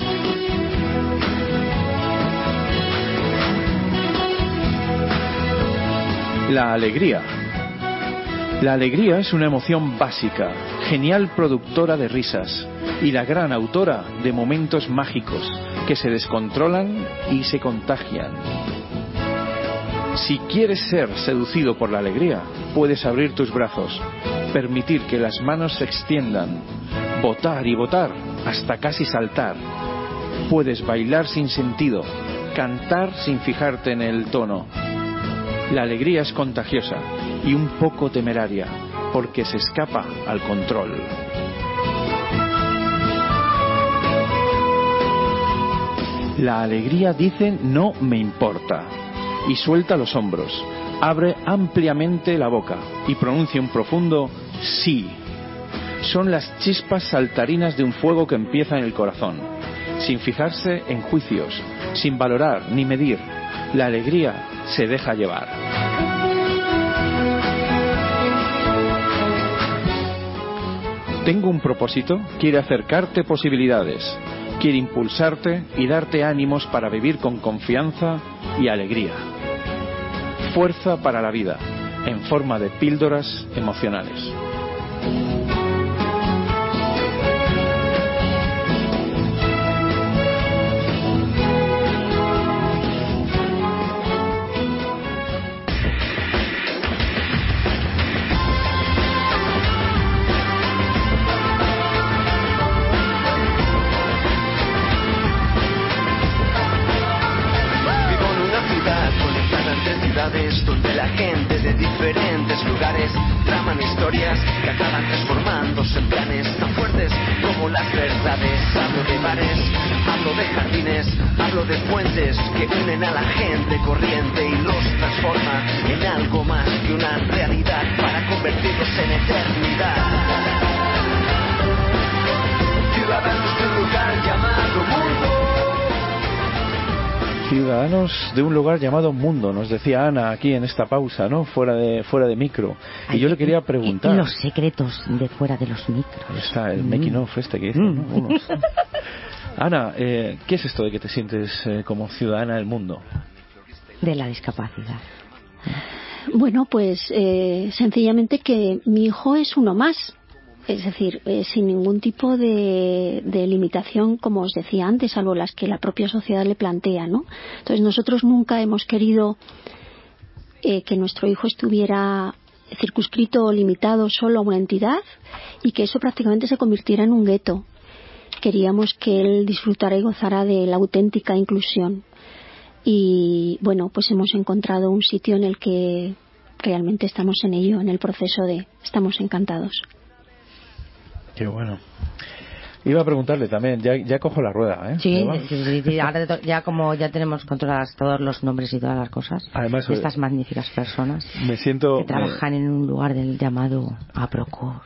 La alegría. La alegría es una emoción básica, genial productora de risas y la gran autora de momentos mágicos que se descontrolan y se contagian. Si quieres ser seducido por la alegría, puedes abrir tus brazos, permitir que las manos se extiendan, botar y botar hasta casi saltar. Puedes bailar sin sentido, cantar sin fijarte en el tono. La alegría es contagiosa y un poco temeraria, porque se escapa al control. La alegría dice no me importa y suelta los hombros, abre ampliamente la boca y pronuncia un profundo sí. Son las chispas saltarinas de un fuego que empieza en el corazón, sin fijarse en juicios, sin valorar ni medir. La alegría se deja llevar. Tengo un propósito, quiere acercarte posibilidades, quiere impulsarte y darte ánimos para vivir con confianza y alegría. Fuerza para la vida, en forma de píldoras emocionales. Donde la gente de diferentes lugares historias que acaban transformándose en planes tan fuertes como las verdades. Hablo de bares, hablo de jardines, hablo de puentes que unen a la gente corriente y los transforma en algo más que una realidad para convertirlos en eternidad. Ciudadanos de un lugar llamado mundo. Ciudadanos de un lugar llamado mundo, nos decía Ana aquí en esta pausa, ¿no? Fuera de micro. Y yo le quería preguntar. Los secretos de fuera de los micros. Ahí está el making of este que dicen, ¿no? Ana, ¿qué es esto de que te sientes como ciudadana del mundo? De la discapacidad. Bueno, pues sencillamente que mi hijo es uno más. Es decir, sin ningún tipo de limitación, como os decía antes, salvo las que la propia sociedad le plantea, ¿no? Entonces nosotros nunca hemos querido que nuestro hijo estuviera circunscrito o limitado solo a una entidad y que eso prácticamente se convirtiera en un gueto. Queríamos que él disfrutara y gozara de la auténtica inclusión. Y bueno, pues hemos encontrado un sitio en el que realmente estamos en ello, en el proceso estamos encantados. Qué bueno. Iba a preguntarle también, ya cojo la rueda, ¿eh? Sí, ahora ya como ya tenemos controladas todos los nombres y todas las cosas. Además, de estas magníficas personas me siento que trabajan en un lugar del llamado APROCOR.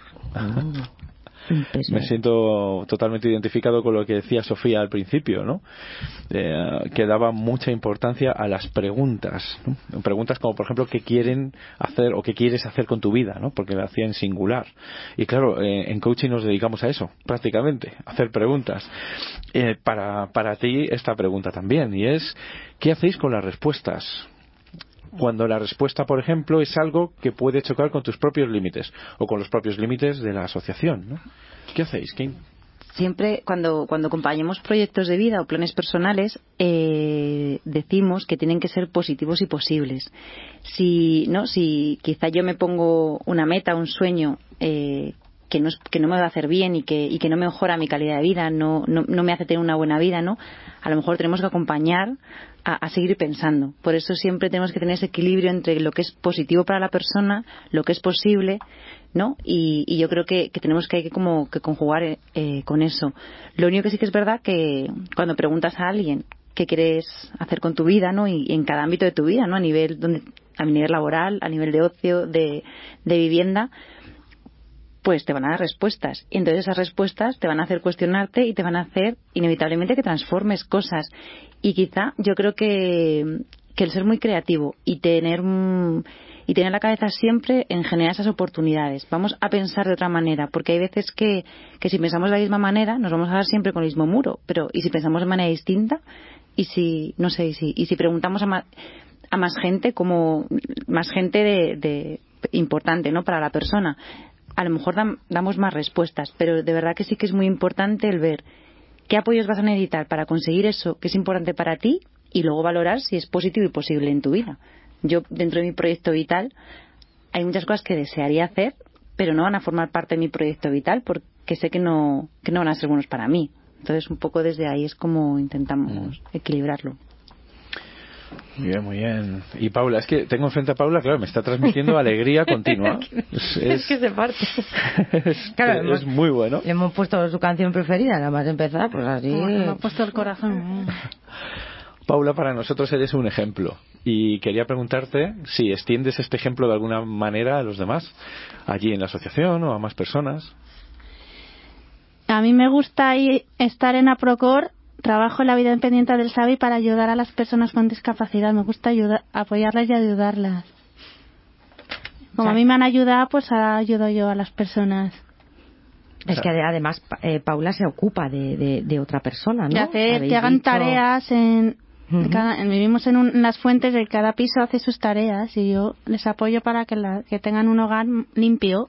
Me siento totalmente identificado con lo que decía Sofía al principio, ¿no? Que daba mucha importancia a las preguntas, ¿no? Preguntas como, por ejemplo, ¿qué quieren hacer o qué quieres hacer con tu vida, ¿no? Porque la hacía en singular. Y claro, en coaching nos dedicamos a eso, prácticamente, a hacer preguntas. Para ti esta pregunta también, y es, ¿qué hacéis con las respuestas? Cuando la respuesta, por ejemplo, es algo que puede chocar con tus propios límites o con los propios límites de la asociación, ¿no? ¿Qué hacéis, Kim? Siempre cuando acompañamos proyectos de vida o planes personales decimos que tienen que ser positivos y posibles. Si quizá yo me pongo una meta, un sueño que no me va a hacer bien y que no me mejora mi calidad de vida, no me hace tener una buena vida, ¿no? A lo mejor tenemos que acompañar a seguir pensando. Por eso siempre tenemos que tener ese equilibrio entre lo que es positivo para la persona, lo que es posible, ¿no? Y yo creo que tenemos que conjugar con eso. Lo único que sí que es verdad que cuando preguntas a alguien qué quieres hacer con tu vida, ¿no? Y en cada ámbito de tu vida, ¿no? A nivel laboral, a nivel de ocio, de vivienda, pues te van a dar respuestas. Y entonces esas respuestas te van a hacer cuestionarte y te van a hacer inevitablemente que transformes cosas. Y quizá yo creo que el ser muy creativo y tener la cabeza siempre en generar esas oportunidades. Vamos a pensar de otra manera, porque hay veces que si pensamos de la misma manera nos vamos a dar siempre con el mismo muro. Pero ¿y si pensamos de manera distinta? Y si preguntamos a más gente, como más gente de importante, ¿no? Para la persona, a lo mejor damos más respuestas, pero de verdad que sí que es muy importante el ver qué apoyos vas a necesitar para conseguir eso que es importante para ti y luego valorar si es positivo y posible en tu vida. Yo, dentro de mi proyecto vital, hay muchas cosas que desearía hacer, pero no van a formar parte de mi proyecto vital porque sé que no van a ser buenos para mí. Entonces, un poco desde ahí es como intentamos equilibrarlo. Muy bien, muy bien. Y Paula, es que tengo enfrente a Paula, claro, me está transmitiendo alegría continua. Es que se parte. Claro, es muy bueno. Le hemos puesto su canción preferida, nada más empezar, pues así. Le hemos puesto el corazón. Paula, para nosotros eres un ejemplo. Y quería preguntarte si extiendes este ejemplo de alguna manera a los demás, allí en la asociación o a más personas. A mí me gusta estar en APROCOR. Trabajo en la vida independiente del SABI para ayudar a las personas con discapacidad. Me gusta apoyarlas y ayudarlas. Como a mí me han ayudado, pues ayudo yo a las personas. Es que además Paula se ocupa de otra persona, ¿no? Que hagan tareas vivimos en las fuentes, de cada piso hace sus tareas y yo les apoyo para que tengan un hogar limpio.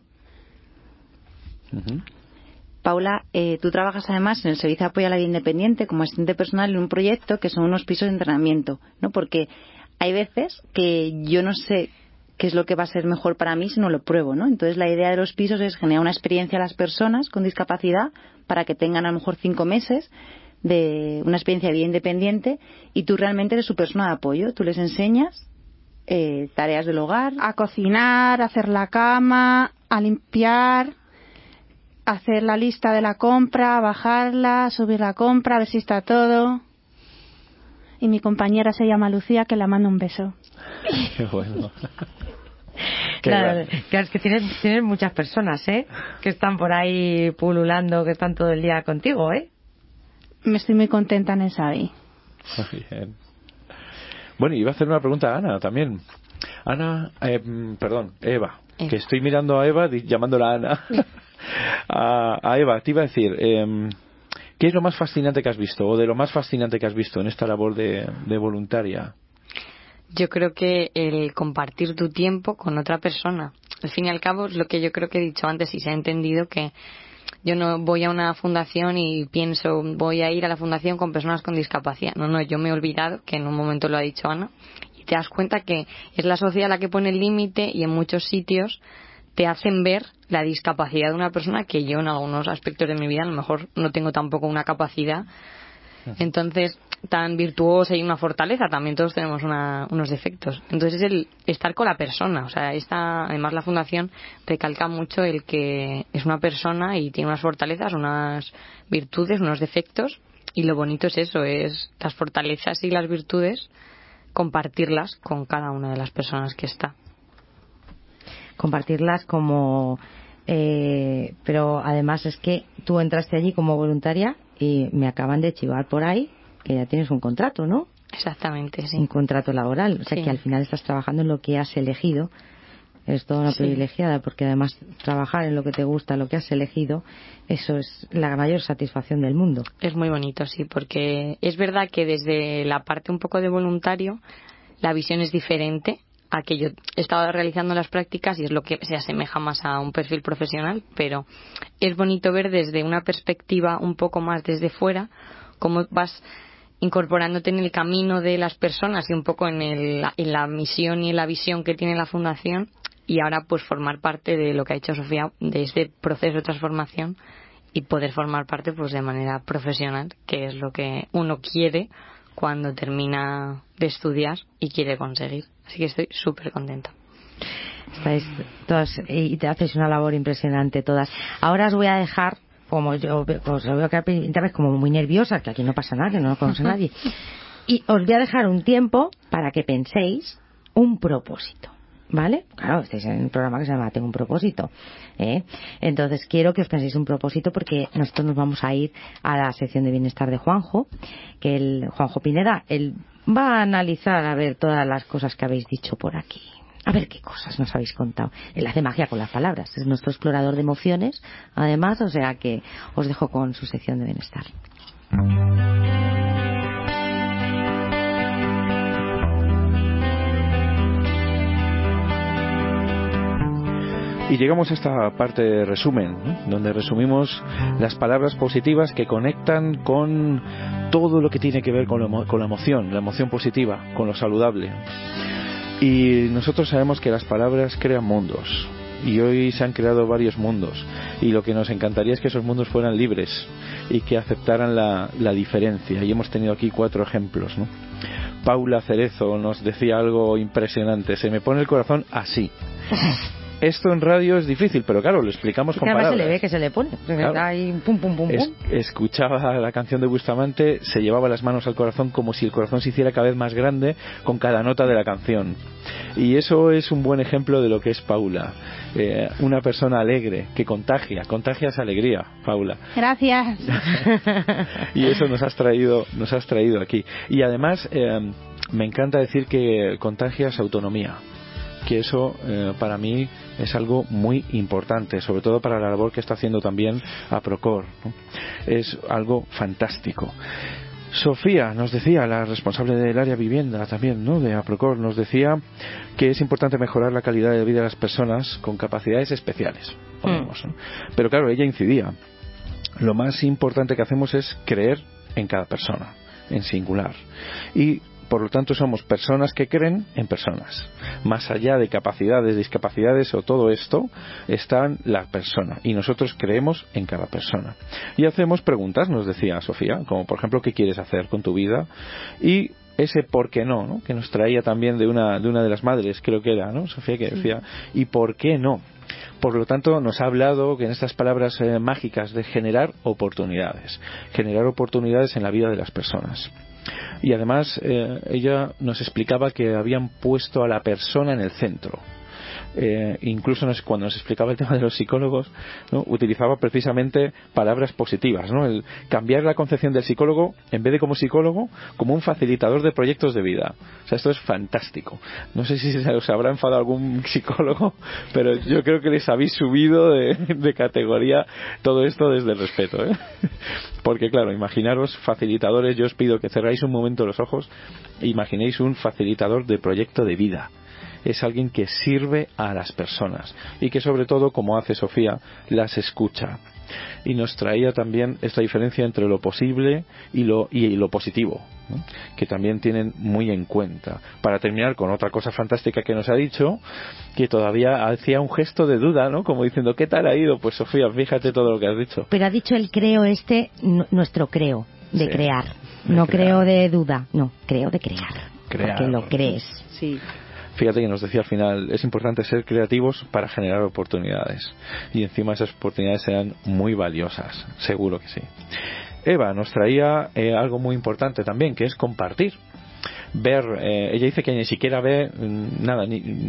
Paula, tú trabajas además en el Servicio de Apoyo a la Vida Independiente como asistente personal en un proyecto que son unos pisos de entrenamiento, ¿no? Porque hay veces que yo no sé qué es lo que va a ser mejor para mí si no lo pruebo, ¿no? Entonces la idea de los pisos es generar una experiencia a las personas con discapacidad para que tengan a lo mejor 5 meses de una experiencia de vida independiente y tú realmente eres su persona de apoyo. Tú les enseñas tareas del hogar. A cocinar, a hacer la cama, a limpiar, a hacer la lista de la compra, a bajarla, a subir la compra, a ver si está todo. Y mi compañera se llama Lucía, que la mando un beso. Qué bueno. Claro, es que tienes muchas personas, que están por ahí pululando, que están todo el día contigo, Me estoy muy contenta en el Xavi. Muy bien. Bueno, iba a hacer una pregunta a Ana también. Ana, Eva, que estoy mirando a Eva llamándola Ana. a Eva, te iba a decir, ¿qué es lo más fascinante que has visto, o de lo más fascinante que has visto en esta labor de voluntaria? Yo creo que el compartir tu tiempo con otra persona. Al fin y al cabo es lo que yo creo que he dicho antes y se ha entendido, que yo no voy a una fundación y pienso voy a ir a la fundación con personas con discapacidad. No, yo me he olvidado, que en un momento lo ha dicho Ana, y te das cuenta que es la sociedad la que pone el límite y en muchos sitios te hacen ver la discapacidad de una persona que yo en algunos aspectos de mi vida a lo mejor no tengo tampoco una capacidad. Entonces, tan virtuosa y una fortaleza, también todos tenemos unos defectos. Entonces es el estar con la persona. O sea, además la fundación recalca mucho el que es una persona y tiene unas fortalezas, unas virtudes, unos defectos, y lo bonito es eso, es las fortalezas y las virtudes, compartirlas con cada una de las personas que está. Compartirlas como... pero además es que tú entraste allí como voluntaria y me acaban de chivar por ahí que ya tienes un contrato, ¿no? Exactamente, sí. Un contrato laboral, o sea, sí, que al final estás trabajando en lo que has elegido. Eres toda una privilegiada, porque además trabajar en lo que te gusta, lo que has elegido, eso es la mayor satisfacción del mundo. Es muy bonito, sí, porque es verdad que desde la parte un poco de voluntario la visión es diferente a que yo he estado realizando las prácticas y es lo que se asemeja más a un perfil profesional, pero es bonito ver desde una perspectiva un poco más desde fuera cómo vas incorporándote en el camino de las personas y un poco en la misión y en la visión que tiene la fundación, y ahora pues formar parte de lo que ha hecho Sofía, de este proceso de transformación, y poder formar parte pues de manera profesional, que es lo que uno quiere cuando termina de estudiar y quiere conseguir. Así que estoy súper contenta. Estáis todas y te haces una labor impresionante todas. Ahora os voy a dejar, como yo os veo que pintabais como muy nerviosa, que aquí no pasa nada, que no conoce a nadie, y os voy a dejar un tiempo para que penséis un propósito, ¿vale? Claro, estáis en un programa que se llama Tengo un propósito, Entonces quiero que os penséis un propósito, porque nosotros nos vamos a ir a la sección de bienestar de Juanjo, que Juanjo Pineda, él va a analizar a ver todas las cosas que habéis dicho por aquí, a ver qué cosas nos habéis contado. Él hace magia con las palabras, es nuestro explorador de emociones, además, o sea que os dejo con su sección de bienestar. Y llegamos a esta parte de resumen, ¿no?, donde resumimos las palabras positivas que conectan con todo lo que tiene que ver con la emoción positiva, con lo saludable. Y nosotros sabemos que las palabras crean mundos, y hoy se han creado varios mundos, y lo que nos encantaría es que esos mundos fueran libres y que aceptaran la diferencia. Y hemos tenido aquí 4 ejemplos, ¿no? Paula Cerezo nos decía algo impresionante: se me pone el corazón así. Esto en radio es difícil, pero claro, lo explicamos con palabras. Se le ve que se le pone. Claro. Está ahí, pum, pum, pum, pum. Escuchaba la canción de Bustamante, se llevaba las manos al corazón como si el corazón se hiciera cada vez más grande con cada nota de la canción. Y eso es un buen ejemplo de lo que es Paula. Una persona alegre, que contagia esa alegría, Paula. Gracias. Y eso nos has traído aquí. Y además, me encanta decir que contagias autonomía, que eso para mí es algo muy importante, sobre todo para la labor que está haciendo también APROCOR, ¿no? Es algo fantástico. Sofía nos decía, la responsable del área vivienda también, ¿no?, de APROCOR, nos decía que es importante mejorar la calidad de vida de las personas con capacidades especiales, ponemos, ¿no? Pero claro, ella incidía, lo más importante que hacemos es creer en cada persona, en singular, y por lo tanto somos personas que creen en personas. Más allá de capacidades, discapacidades o todo esto, está la persona, y nosotros creemos en cada persona. Y hacemos preguntas, nos decía Sofía, como por ejemplo, ¿qué quieres hacer con tu vida? Y ese por qué no, ¿no? Que nos traía también de una de las madres, creo que era, ¿no? Sofía, que decía, ¿y por qué no? Por lo tanto, nos ha hablado que en estas palabras mágicas de generar oportunidades en la vida de las personas. Y además, ella nos explicaba que habían puesto a la persona en el centro. Incluso cuando nos explicaba el tema de los psicólogos, ¿no? Utilizaba precisamente palabras positivas, ¿no? El cambiar la concepción del psicólogo, en vez de como psicólogo, como un facilitador de proyectos de vida. O sea, esto es fantástico. No sé si se os habrá enfadado algún psicólogo, pero yo creo que les habéis subido de categoría todo esto desde el respeto, ¿eh? Porque claro, imaginaros facilitadores. Yo os pido que cerráis un momento los ojos e imaginéis un facilitador de proyecto de vida. Es alguien que sirve a las personas y que sobre todo, como hace Sofía, las escucha. Y nos traía también esta diferencia entre lo posible y lo positivo, ¿no? Que también tienen muy en cuenta. Para terminar con otra cosa fantástica que nos ha dicho, que todavía hacía un gesto de duda, ¿no? Como diciendo, ¿qué tal ha ido? Pues Sofía, fíjate todo lo que has dicho. Pero ha dicho el creo nuestro creo, de sí, crear. De no crear. Creo de duda, no, creo de crear. Porque lo crees. Sí. Fíjate que nos decía al final, es importante ser creativos para generar oportunidades. Y encima esas oportunidades serán muy valiosas, seguro que sí. Eva nos traía algo muy importante también, que es compartir. Ella dice que ni siquiera ve nada.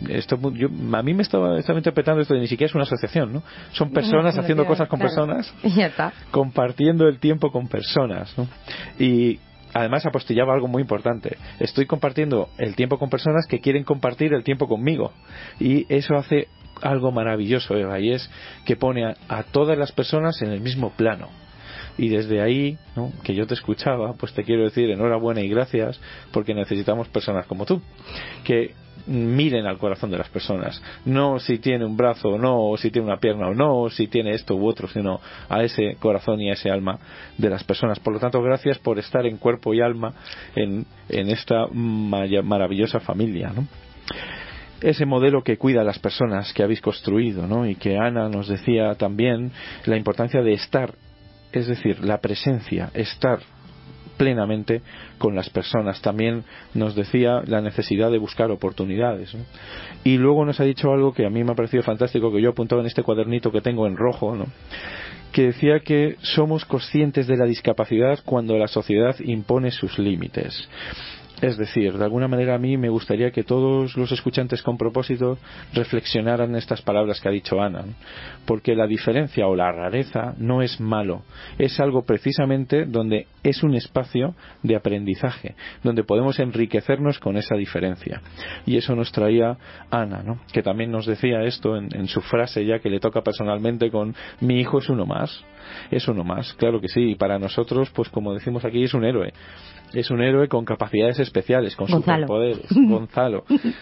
A mí me estaba interpretando esto de ni siquiera es una asociación, ¿no? Son personas haciendo cosas con personas, Ya está. compartiendo el tiempo con personas, ¿no? Y además apostillaba algo muy importante. Estoy compartiendo el tiempo con personas que quieren compartir el tiempo conmigo. Y eso hace algo maravilloso, Eva, y es que pone a todas las personas en el mismo plano. Y desde ahí, ¿no?, que yo te escuchaba, pues te quiero decir enhorabuena y gracias, porque necesitamos personas como tú, que miren al corazón de las personas, no si tiene un brazo o no, o si tiene una pierna o no, o si tiene esto u otro, sino a ese corazón y a ese alma de las personas. Por lo tanto, gracias por estar en cuerpo y alma en esta maravillosa familia, ¿no? Ese modelo que cuida a las personas que habéis construido, ¿no? Y que Ana nos decía también la importancia de estar, es decir, la presencia, estar plenamente con las personas. También nos decía la necesidad de buscar oportunidades, ¿no? Y luego nos ha dicho algo que a mí me ha parecido fantástico, que yo he apuntado en este cuadernito que tengo en rojo, ¿no?, que decía que somos conscientes de la discapacidad cuando la sociedad impone sus límites. Es decir, de alguna manera a mí me gustaría que todos los escuchantes con propósito reflexionaran estas palabras que ha dicho Ana, ¿no? Porque la diferencia o la rareza no es malo, es algo precisamente donde es un espacio de aprendizaje, donde podemos enriquecernos con esa diferencia. Y eso nos traía Ana, ¿no?, que también nos decía esto en su frase ya que le toca personalmente con mi hijo es uno más. Es uno más, claro que sí, y para nosotros, pues como decimos aquí, es un héroe. Es un héroe con capacidades especiales, con superpoderes. Gonzalo.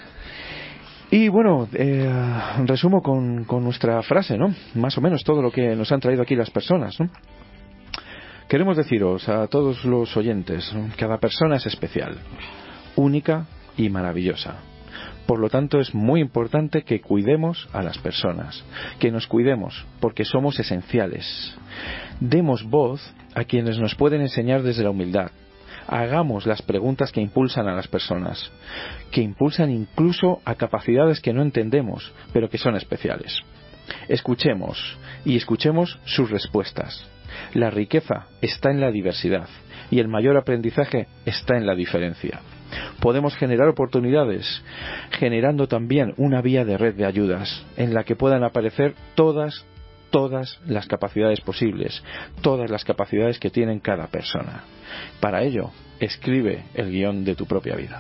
Y bueno, resumo con nuestra frase, ¿no? Más o menos todo lo que nos han traído aquí las personas, ¿no? Queremos deciros a todos los oyentes, ¿no?, cada persona es especial, única y maravillosa. Por lo tanto, es muy importante que cuidemos a las personas, que nos cuidemos, porque somos esenciales. Demos voz a quienes nos pueden enseñar desde la humildad. Hagamos las preguntas que impulsan a las personas, que impulsan incluso a capacidades que no entendemos, pero que son especiales. Escuchemos, y escuchemos sus respuestas. La riqueza está en la diversidad, y el mayor aprendizaje está en la diferencia. Podemos generar oportunidades, generando también una vía de red de ayudas, en la que puedan aparecer todas las capacidades posibles, todas las capacidades que tienen cada persona. Para ello, escribe el guión de tu propia vida.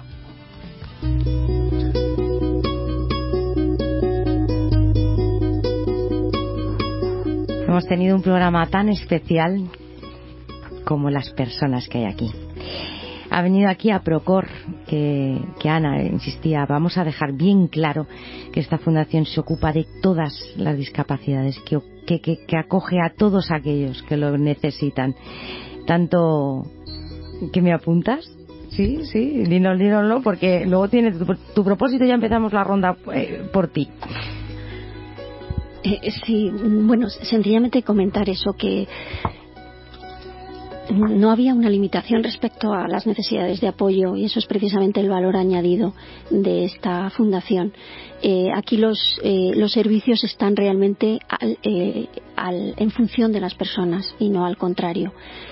Hemos tenido un programa tan especial como las personas que hay aquí. Ha venido aquí a Procor, que Ana insistía, vamos a dejar bien claro que esta fundación se ocupa de todas las discapacidades, que acoge a todos aquellos que lo necesitan. Tanto que me apuntas, sí, dínoslo, porque luego tiene tu propósito, ya empezamos la ronda por ti. Sí, bueno, sencillamente comentar eso, que no había una limitación respecto a las necesidades de apoyo, y eso es precisamente el valor añadido de esta fundación. Aquí los servicios están realmente en función de las personas y no al contrario.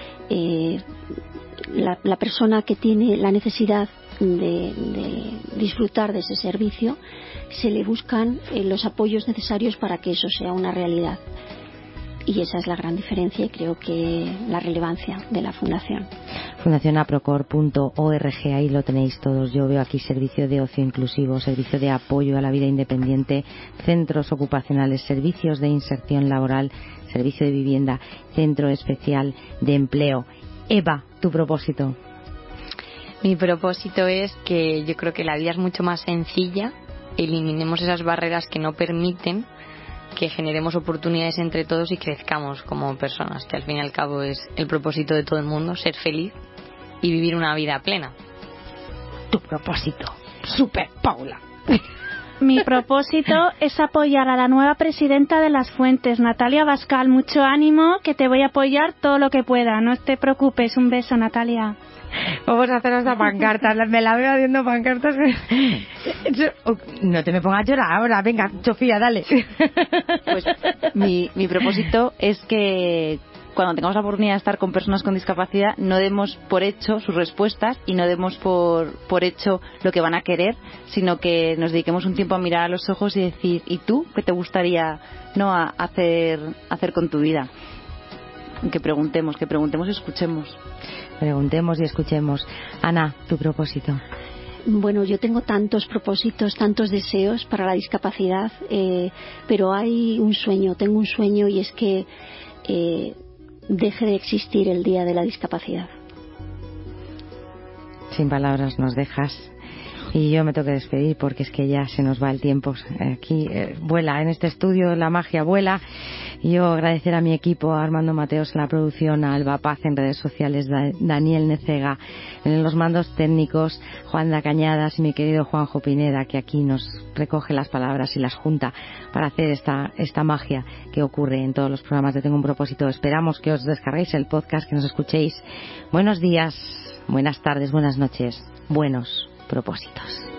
La persona que tiene la necesidad de disfrutar de ese servicio, se le buscan los apoyos necesarios para que eso sea una realidad. Y esa es la gran diferencia y creo que la relevancia de la fundación. fundacionaprocor.org, ahí lo tenéis todos. Yo veo aquí servicio de ocio inclusivo, servicio de apoyo a la vida independiente, centros ocupacionales, servicios de inserción laboral, servicio de vivienda, centro especial de empleo. Eva, tu propósito. Mi propósito es que yo creo que la vida es mucho más sencilla, eliminemos esas barreras que no permiten que generemos oportunidades entre todos y crezcamos como personas, que al fin y al cabo es el propósito de todo el mundo, ser feliz y vivir una vida plena. Tu propósito, super Paula. Mi propósito es apoyar a la nueva presidenta de Las Fuentes, Natalia Abascal. Mucho ánimo, que te voy a apoyar todo lo que pueda. No te preocupes. Un beso, Natalia. Vamos a hacer hasta pancartas. Me la veo haciendo pancartas. No te me pongas a llorar ahora. Venga, Sofía, dale. Pues mi propósito es que cuando tengamos la oportunidad de estar con personas con discapacidad, no demos por hecho sus respuestas y no demos por hecho lo que van a querer, sino que nos dediquemos un tiempo a mirar a los ojos y decir, ¿y tú qué te gustaría hacer con tu vida? Que preguntemos y escuchemos. Preguntemos y escuchemos. Ana, tu propósito. Bueno, yo tengo tantos propósitos, tantos deseos para la discapacidad, pero hay un sueño, tengo un sueño, y es que deje de existir el Día de la Discapacidad. Sin palabras nos dejas. Y yo me tengo que despedir porque es que ya se nos va el tiempo. Aquí vuela, en este estudio la magia vuela. Y yo agradecer a mi equipo, a Armando Mateos en la producción, a Alba Paz en redes sociales, Daniel Necega en los mandos técnicos, Juan da Cañadas y mi querido Juanjo Pineda, que aquí nos recoge las palabras y las junta para hacer esta magia que ocurre en todos los programas de Tengo un Propósito. Esperamos que os descarguéis el podcast, que nos escuchéis. Buenos días, buenas tardes, buenas noches, buenos propósitos.